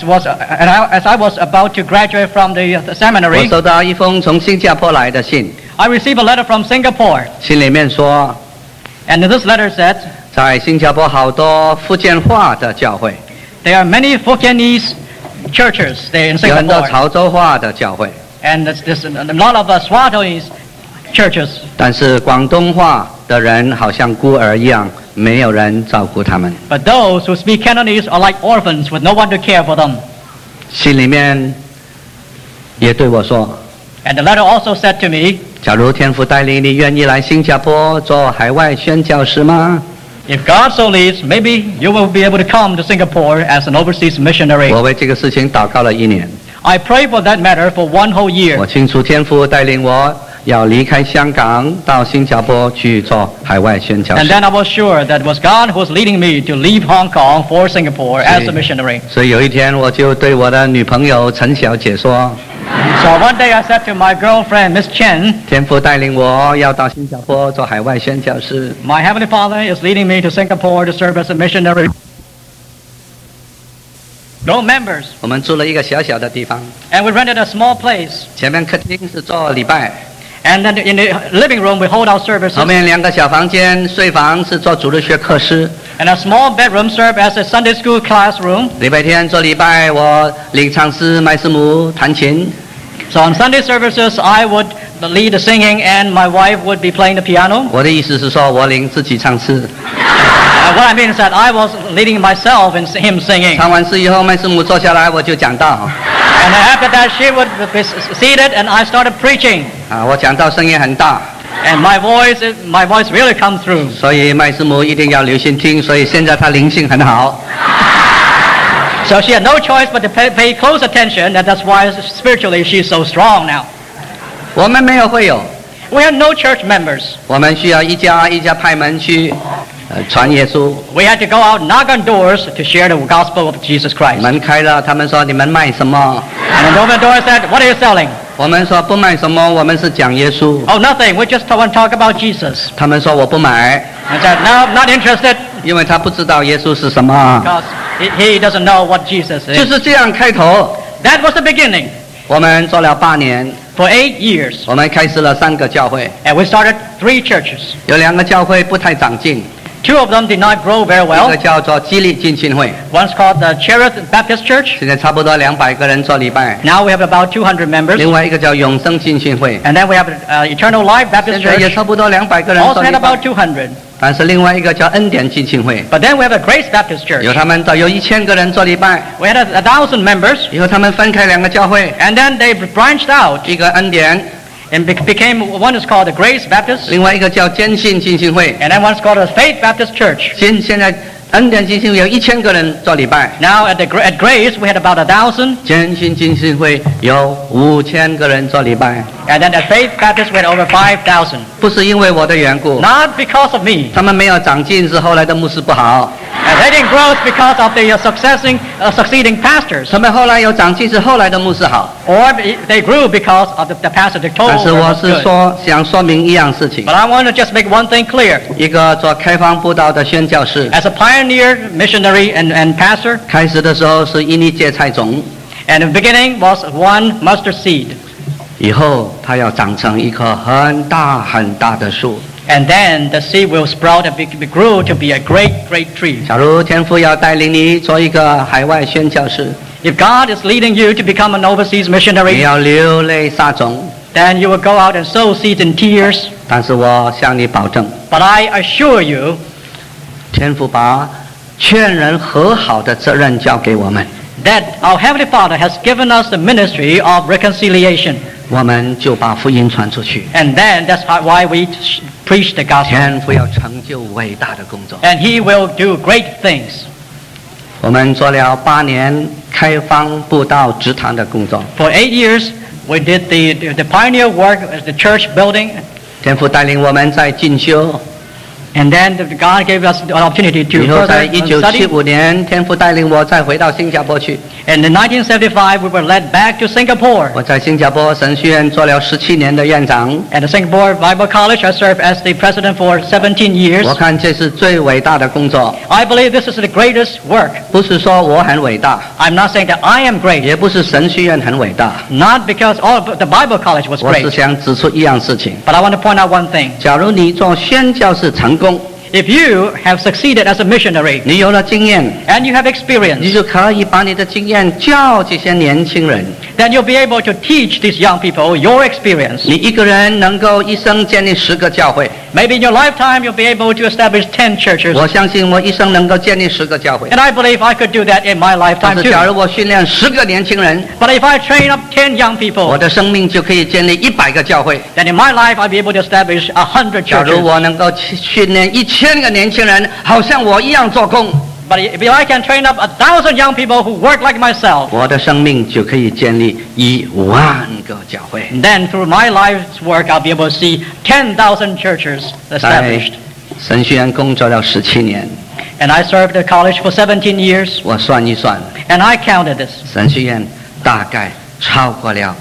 I was about to graduate from the 我 seminary, 收到一封从新加坡来的信， I received a letter from Singapore. 信里面说， And this letter said, 在新加坡好多福建话的教会， there are many Fukienese churches there in 有很多 Singapore. 潮州话的教会， And there's a lot of Swahili churches. 但是广东话的人好像孤儿一样，没有人照顾他们。 But those who speak Cantonese are like orphans with no one to care for them. 信里面也对我说， And the letter also said to me, 假如天父带领你，愿意来新加坡做海外宣教师吗？ if God so leads, maybe you will be able to come to Singapore as an overseas missionary. 我为这个事情祷告了1年。 I prayed for that matter for 1 whole 我 year. 清楚天父带领我要离开香港到新加坡去做海外宣教 And 师。 then I was sure that it was God who was leading me to leave Hong Kong for Singapore as a missionary. 所以有一天我就对我的女朋友陈小姐说， So one day I said to my girlfriend, Miss Chen, 天父带领我要到新加坡做海外宣教师。 my Heavenly Father is leading me to Singapore to serve as a missionary. No members. 我们租了一个小小的地方， And we rented a small place. 前面客厅是做礼拜， And then in the living room we hold our 后 services. 面2个小房间睡房是做主日学课室。 And a small bedroom served as a Sunday school classroom. 礼拜天做礼拜，我领唱诗、麦斯姆弹琴。 So on Sunday services I would lead the singing and my wife would be playing the piano. 我的意思是说，我领自己唱诗， What I mean is that I was leading myself in hymn singing. 唱完诗以后，麦斯姆坐下来，我就讲道。 And after that she would be seated and I started preaching. 我讲道声音很大， And my voice really comes through. 所以麦斯姆一定要留心听。所以现在他灵性很好。 So she had no choice but to pay close attention, and that's why spiritually she's so strong now. 我们没有会友， We had no church members. 我们需要一家一家派门去传耶稣。 We had to go out, knock on doors to share the gospel of Jesus Christ. 门开了，他们说你们卖什么？ And the open door said, "What are you selling?" 我们说不卖什么，我们是讲耶稣。 Oh, nothing. We just want to talk about Jesus. 他们说我不买， I said, "No, I'm not interested." 因为他不知道耶稣是什么。 Because he doesn't know what Jesus 就 is. 是这样开头。 That was the beginning. 我们做了8年， For 8 years. 我们开始了3个教会， And we started 3 churches. 有2个教会不太长进， 2 of them did not grow very 一 well. 个叫做激励浸信会， One's called the Cherith Baptist Church. 现在差不多200个人做礼拜； Now we have about 200 members. 另外一个叫永生浸信会， And then we have Eternal Life 现 Baptist 在也 Church. 差不多200个人 Also 做 had 礼拜 about。200. 但是另外一个叫恩典浸信会， But then we have the Grace Baptist Church. 有他们有1000个人做礼拜， We had 1,000 members. 以后他们分开2个教会， And then they branched out 一个恩典， and became, one is called the Grace Baptist. 另外一个叫坚信浸信会。 And then one's called the Faith Baptist Church. 现在恩典浸信会有1000个人做礼拜， Now at Grace we had about 1,000. 坚信浸信会有5000个人做礼拜。 And then at Faith Baptist we had over 5,000. 不是因为我的缘故， Not because of me. 他们没有长进，是后来的牧师不好。 And they didn't grow because of the succeeding pastors. 他们后来有长进，是后来的牧师好。 Or they grew because of the pastor they 但 told 是 them 我 was 是 good. 想说明一样事情 But：I want to just make one thing clear. 一个做开放布道的宣教士， As a pioneer, missionary, and pastor, 开始的时候是一粒芥菜种， and the beginning was 1 mustard seed. 以后它要长成一棵很大很大的树。 And then the seed will sprout and grew to be a great, great tree. 假如天父要带领你做一个海外宣教士， If God is leading you to become an overseas 你 missionary, 要流泪撒种。 then you will go out and sow seeds in tears. 但是我向你保证， But I assure you 天父把劝人和好的责任交给我们， that our Heavenly Father has given us the ministry of reconciliation. 我们就把福音传出去。 And then that's why we preach the gospel. 天父要成就伟大的工作。 And He will do great things. 我们做了8年开放布道植堂的工作， For 8 years, we did the pioneer work as the church building. 天父带领我们在进修。 And then God gave us the opportunity to 以后在 further study. 1975年，天父带领我再回到新加坡去。 And in 1975, we were led back to Singapore. 我在新加坡神学院做了17年的院长。 At the Singapore Bible College, I served as the president for 17 years. 我看这是最伟大的工作， I believe this is the greatest work. 不是说我很伟大， I'm not saying that I am great. 也不是神学院很伟大， Not because the Bible College was 我是 great. 想指出一样事情： But I want to point out one thing. 假如你做宣教士成功， If you have succeeded as a missionary 你有了经验， and you have 你 experience, 就可以把你的经验教这些年轻人。 then you'll be able to teach these young people your experience. 你一个人能够一生建立10个教会， Maybe in your lifetime you'll be able to establish 10 churches. 我相信我一生能够建立10个教会。 And I believe I could do that in my 但 lifetime 是，假如 too. 我训练10个年轻人， But if I train up 10 young 我 people, 的生命就可以建立100个教会。 then in my life I'll be able to establish 100 假如 churches. 我能够训练1000个年轻人，好像我一样做工， But if I can train up 1,000 young people who work like myself, 我的生命就可以建立10000个教会。 then through my life's work I'll be able to see 10,000 churches 在 established. 神学院工作了17年， And I served the college for 17 years, 我算一算， and I counted this. 神学院大概超过了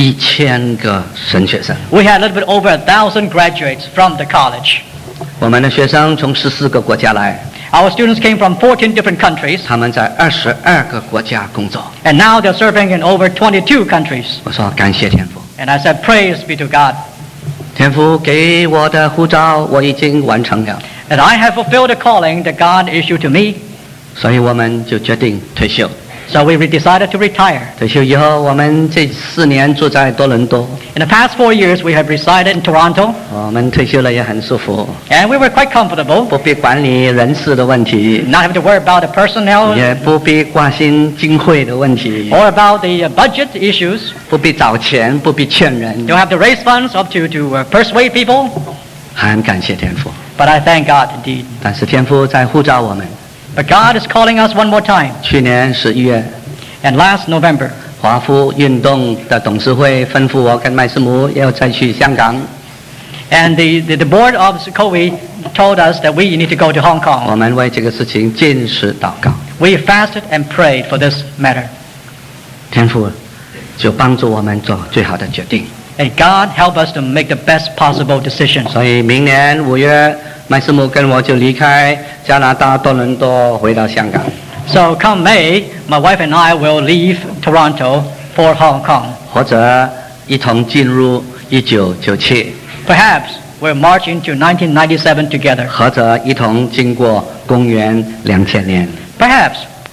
1000个神学生。 We had a little bit over 1,000 graduates from the college. 我们的学生从14个国家来， Our students came from 14 different countries, 他们在22个国家工作。 and now they're serving in over 22 countries. 我说感谢天父， And I said, praise be to God. 天父给我的护照我已经完成了， And I have fulfilled the calling that God issued to me. 所以我们就决定退休。 So we decided to retire. 退休以后，我们这4年住在多伦多， In the past 4 years, we have resided in Toronto, 我们退休了也很舒服， and we were quite comfortable, 不必管理人事的问题， not having to worry about the personnel 也不必挂心经费的问题， or about the budget issues. 不必找钱，不必劝人 You。don't have to raise funds up to persuade people. 很感谢天父， But I thank God indeed. 但是天父在呼召我们， But God is calling us one more time. 去年11月， And last November, 华府运动的董事会吩咐我跟麦斯姆要再去香港， and the board of COWI told us that we need to go to Hong 我 Kong. 们为这个事情禁食祷告， We fasted and prayed for this matter. 天父就帮助我们做最好的决定。 And God helped us to make the best possible decisions. 所以明年5月，麦斯姆跟我就离开加拿大多伦多，回到香港。 So come May, my wife and I will leave Toronto for Hong Kong. 或者一同进入1997， Perhaps we'll march into 1997 together. 或者一同经过公元2000年。 Perhaps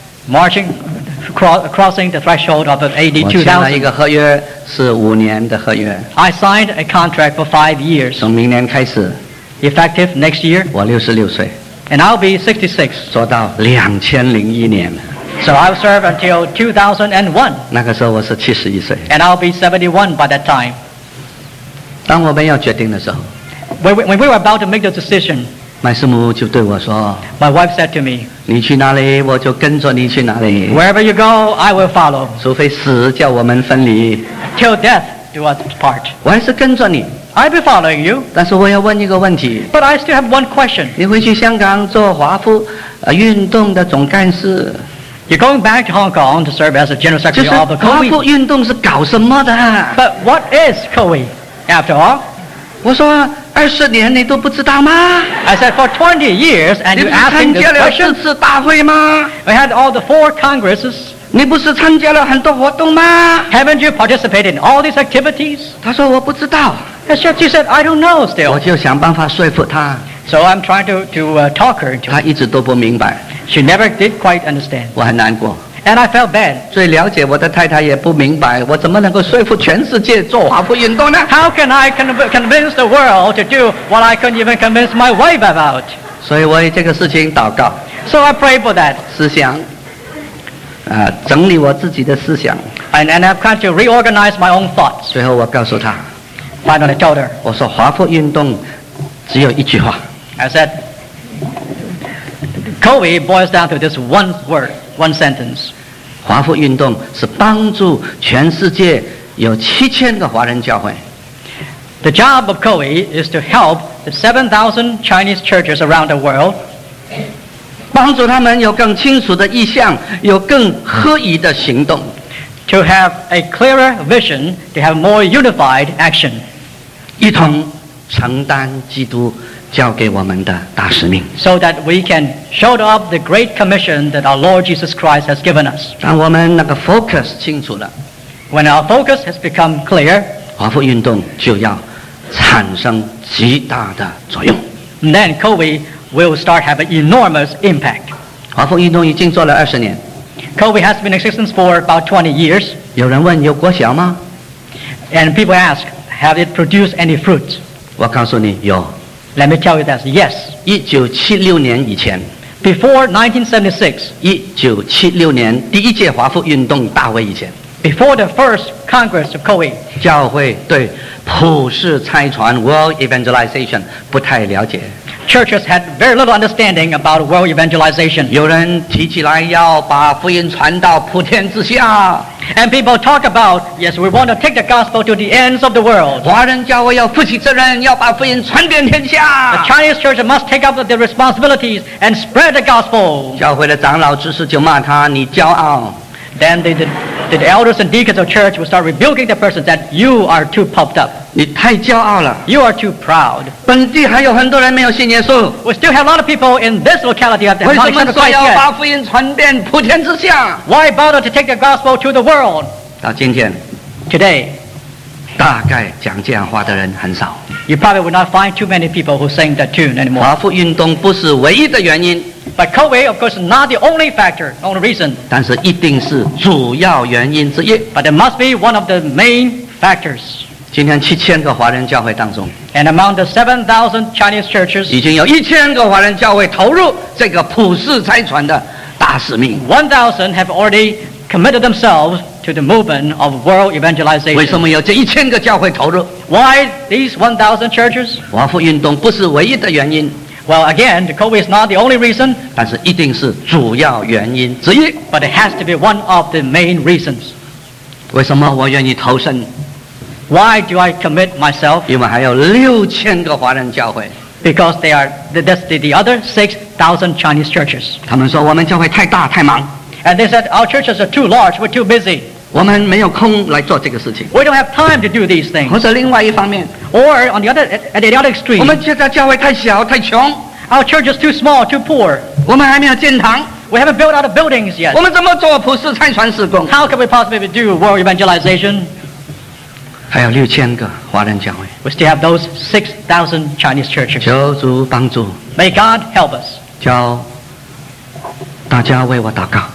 crossing the threshold of AD 我签了一 2000. 个合约，是5年的合约， I signed a contract for 5 years, 从明年开始， effective next year, 我66岁， and I'll be 66. 做到2001年， So I'll serve until 2001, 那个时候我是71岁。 and I'll be 71 by that time. 当我们要决定的时候， When we were about to make the decision, 麦斯姆就对我说 my wife said to me, 你去哪里，我就跟着你去哪里， wherever you go, I will follow. 除非死叫我们分离， Till death do us part. 我还是跟着你。 I'll be following you, 但是我要问一个问题， but I still have one question. 你会去香港做华府运动的总干事， You're going back to Hong Kong to serve as the General 就 Secretary 是 of the 华 COWI. 府运动是搞什么的？ But what is COWI, after all? 我说20年你都不知道吗？ I said, for 20 years, and 你 you 不是 asking 参 this 加了 question? 4次大会吗？ We had all the 4 congresses. 你不是参加了很多活动吗？ Haven't you participated in all these activities? 他说我不知道， And she said, I don't know 我 still. 就想办法说服他， So I'm trying to talk her into 他 it. 一直都不明白， She never did quite understand. 我很难过。 And I felt bad. 最了解我的太太也不明白，我怎么能够说服全世界做华府运动呢？ How can I convince the world to do what I couldn't even convince my wife about? 所以我为这个事情祷告， So I prayed for that. 思想，整理我自己的思想。 And I've tried to reorganize my own thoughts. 最后我告诉他， Finally I told her, 我说华府运动只有一句话， I said, COWI boils down to this one word, one sentence. 华府运动是帮助全世界有7000个华人教会， The job of COWI is to help the 7,000 Chinese churches around the world, 帮助他们有更清楚的意向，有更合宜的行动， to have a clearer vision, to have more unified action, 一同承担基督交给我们的大使命。 so that we can show up the great commission that our Lord Jesus Christ has given us. 当我们那个 focus 清楚了， When our focus has become clear, 华府运动就要产生极大的作用。 then COWI will start having enormous impact. 华府运动已经做了20年， COWI has been in existence for about 20 years, 有人问有果效吗？ and people ask, have it produced any fruit? 我告诉你有。 Let me tell you that, yes. 1976年以前， Before 1976, 1976年第一届华府运动大会以前， before the first Congress of COWI, 教会对普世差传 （World Evangelization） 不太了解。 churches had very little understanding about world evangelization. 有人提起来要把福音传到普天之下， And people talk about, yes, we want to take the gospel to the ends of the world. 华人教会要负起责任，要把福音传遍天 The 下。 Chinese church must take up the responsibilities and spread the gospel. 教会的长老执事就骂他：“你骄傲。” Then the elders and deacons of church will start rebuking the person that you are too puffed up. 你太骄傲了。 You are too proud. 本地还有很多人没有信耶稣， We still have a lot of people in this locality that 为 have 什 not 么 accepted 说 Christ 要 yet. 把福音传遍普天之下？ Why bother to take the gospel to the world? 到今天， Today, 大概讲这样话的人很少。 you probably will not find too many people who sing that tune anymore. 华府运动不是唯一的原因， But COWI, of course, is not the only factor, only reason. 但是一定是主要原因之一。 But it must be one of the main factors. 今天7000个华人教会当中， And among the 7,000 Chinese churches, 已经有1000个华人教会投入这个普世差传的大使命。 1,000 have already committed themselves to the movement of world 为什 evangelization. 么有这1000个教会投入？ Why these 1,000 churches? 华府运动不是唯一的原因， Well, again, the COVID is not the only reason, 但是一定是主要原因之一。 but it has to be one of the main reasons. 为什么我愿意投身？ Why do I commit myself? 因为还有6000个华人教会。 Because that's the other 6,000 Chinese churches. 他们说我们教会太大太忙， And they said, our churches are too large, we're too busy. 我们没有空来做这个事情。 We don't have time to do these 或 things. 者另外一方面， Or at the other 我 extreme, 们现在教会太小太穷， our church is too small, too poor. 我们还没有建堂， We haven't built out the buildings yet. 我们怎么做普世参传事工？ How can we possibly do world evangelization? 还有6000个华人教会， We still have those 6,000 Chinese churches. 求主帮助， May God help us 叫大家为我祷告，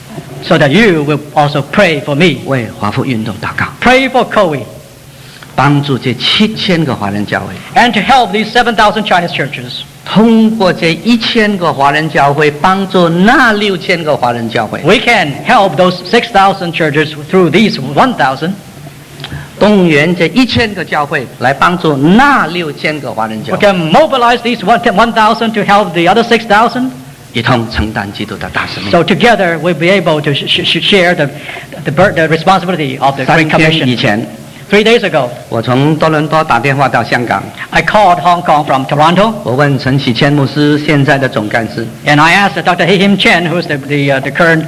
so that you will also pray for me. 为华福运动祷告， Pray for Koei 帮助这7000个华人教会， and to help these 7,000 Chinese churches. 通过这1000个华人教会，帮助那6000个华人教会， We can help those 6,000 churches through these 1,000. 动员这1000个教会来帮助那6000个华人教 We 会， can mobilize these 1,000 to help the other 6,000. 一同承担基督的大使命。 So together we'll be able to share the responsibility of the 3 Great 天以 Commission. 前， 3 days ago, 我从多伦多打电话到香港， I called Hong Kong from Toronto, 我问陈启谦牧师，现在的总干事， and I asked Dr. Hei Him Chen, who's the current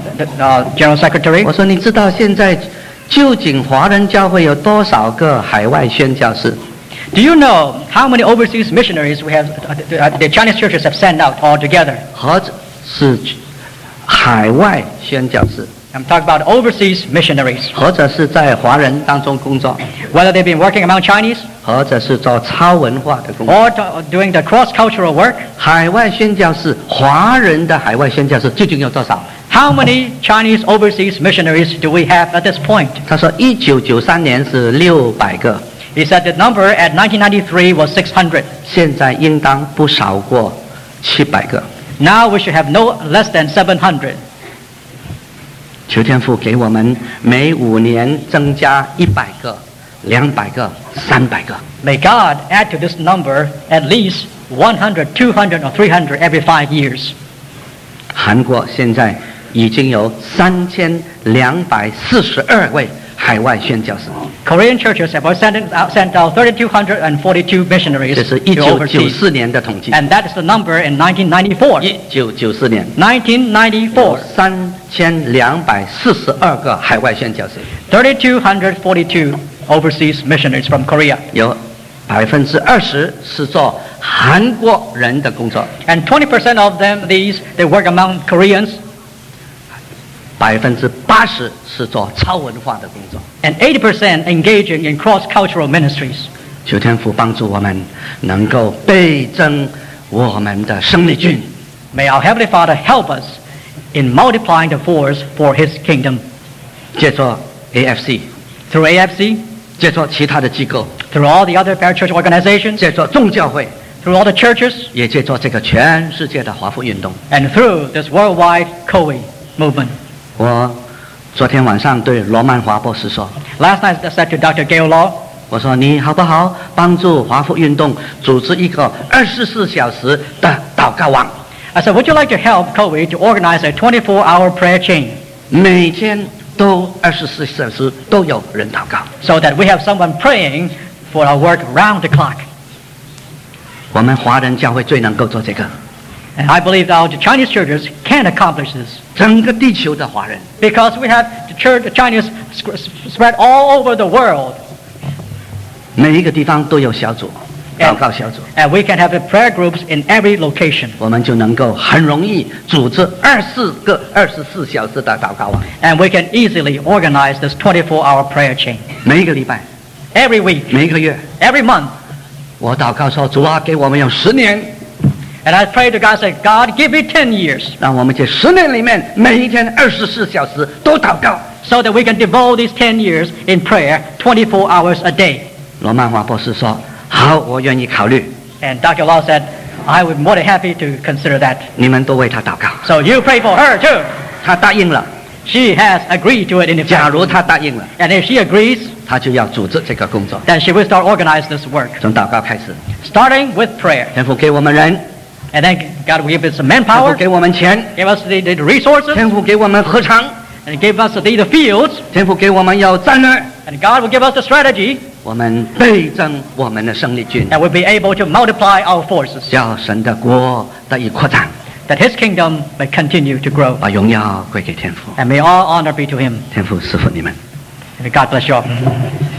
General Secretary, 我说你知道现在究竟华人教会有多少个海外宣教士？ do you know how many overseas missionaries we have, the Chinese churches have sent out altogether? 或者是海外宣教士， I'm talking about overseas missionaries, 或者是在华人当中工作， whether they've been working among Chinese 或者是做超文化的工作。 or doing the cross-cultural work. 海外宣教士，华人的海外宣教士究竟有多少？ How many Chinese overseas missionaries do we have at this point? 他说1993年是600个， He said the number at 1993 was 600. 现在应当不少过700个。 Now we should have no less than 700. 求天父给我们每5年增加100个、200个、300个。 May God add to this number at least 100, 200, or 300 every 5 years. 韩国现在已经有3242位海外宣教士， Korean churches have sent out 3,242 missionaries 这是 to overseas. 1994年的统计。 And that is the number in 1994. 1994年 1994, 3242个海外宣教士， 3,242 overseas missionaries from Korea. 有20%是做韩国人的工作， And 20% of them, they work among Koreans, 80%是做超文化的工作。 and 80% engaging in cross-cultural ministries. 求天父帮助我们能够倍增我们的生力军， May our Heavenly Father help us in multiplying the force for His kingdom 借着 AFC， through AFC, 借着其他的机构， through all the other parachurch organizations, 借着众教会， through all the churches, 也借着这个全世界的华福运动。 and through this worldwide Koei movement. 我昨天晚上对罗曼华博士说， Last night I said to Dr. Gail Law, 我说你好不好帮助华福运动组织一个24小时的祷告网， I said, would you like to help Koei to organize a 24-hour prayer chain 每天都24小时都有人祷告。 so that we have someone praying for our work round the clock? 我们华人教会最能够做这个， And I believe our Chinese churches can accomplish this 整个地球的华人， because we have the Chinese spread all over the world, 每一个地方都有小组，祷告小组， and we can have the prayer groups in every location, 我们就能够很容易组织24小时的祷告网， and we can easily organize this 24-hour prayer chain 每一个礼拜， every week, 每一个月， every month. 我祷告说主啊，给我们有10年， And I pray to God, say, God, give me 10 years 让我们这10年里面每一天24小时都祷告。 so that we can devote these 10 years in prayer 24 hours a day. 罗曼华博士说好，我愿意考虑， And Dr. Law said, I would be more than happy to consider that. 你们都为他祷告。 So you pray for her too. 他答应了， She has agreed to it in 假 effect. 如她答应了， And if she agrees, 她就要组织这个工作。 then she will start organize this work. 从祷告开始， Starting with prayer. 天父给我们人， And then God will give us some 天父 manpower, 给我们钱， give us the resources, 天父给我们合场， and give us the fields, 天父给我们有战略， and God will give us the strategy, 我们倍增我们的生力军， and we'll be able to multiply our forces, 叫神的国得以扩展， that His kingdom may continue to grow. 把荣耀归给天父。 And may all honor be to Him. 天父赐福你们。 May God bless you all.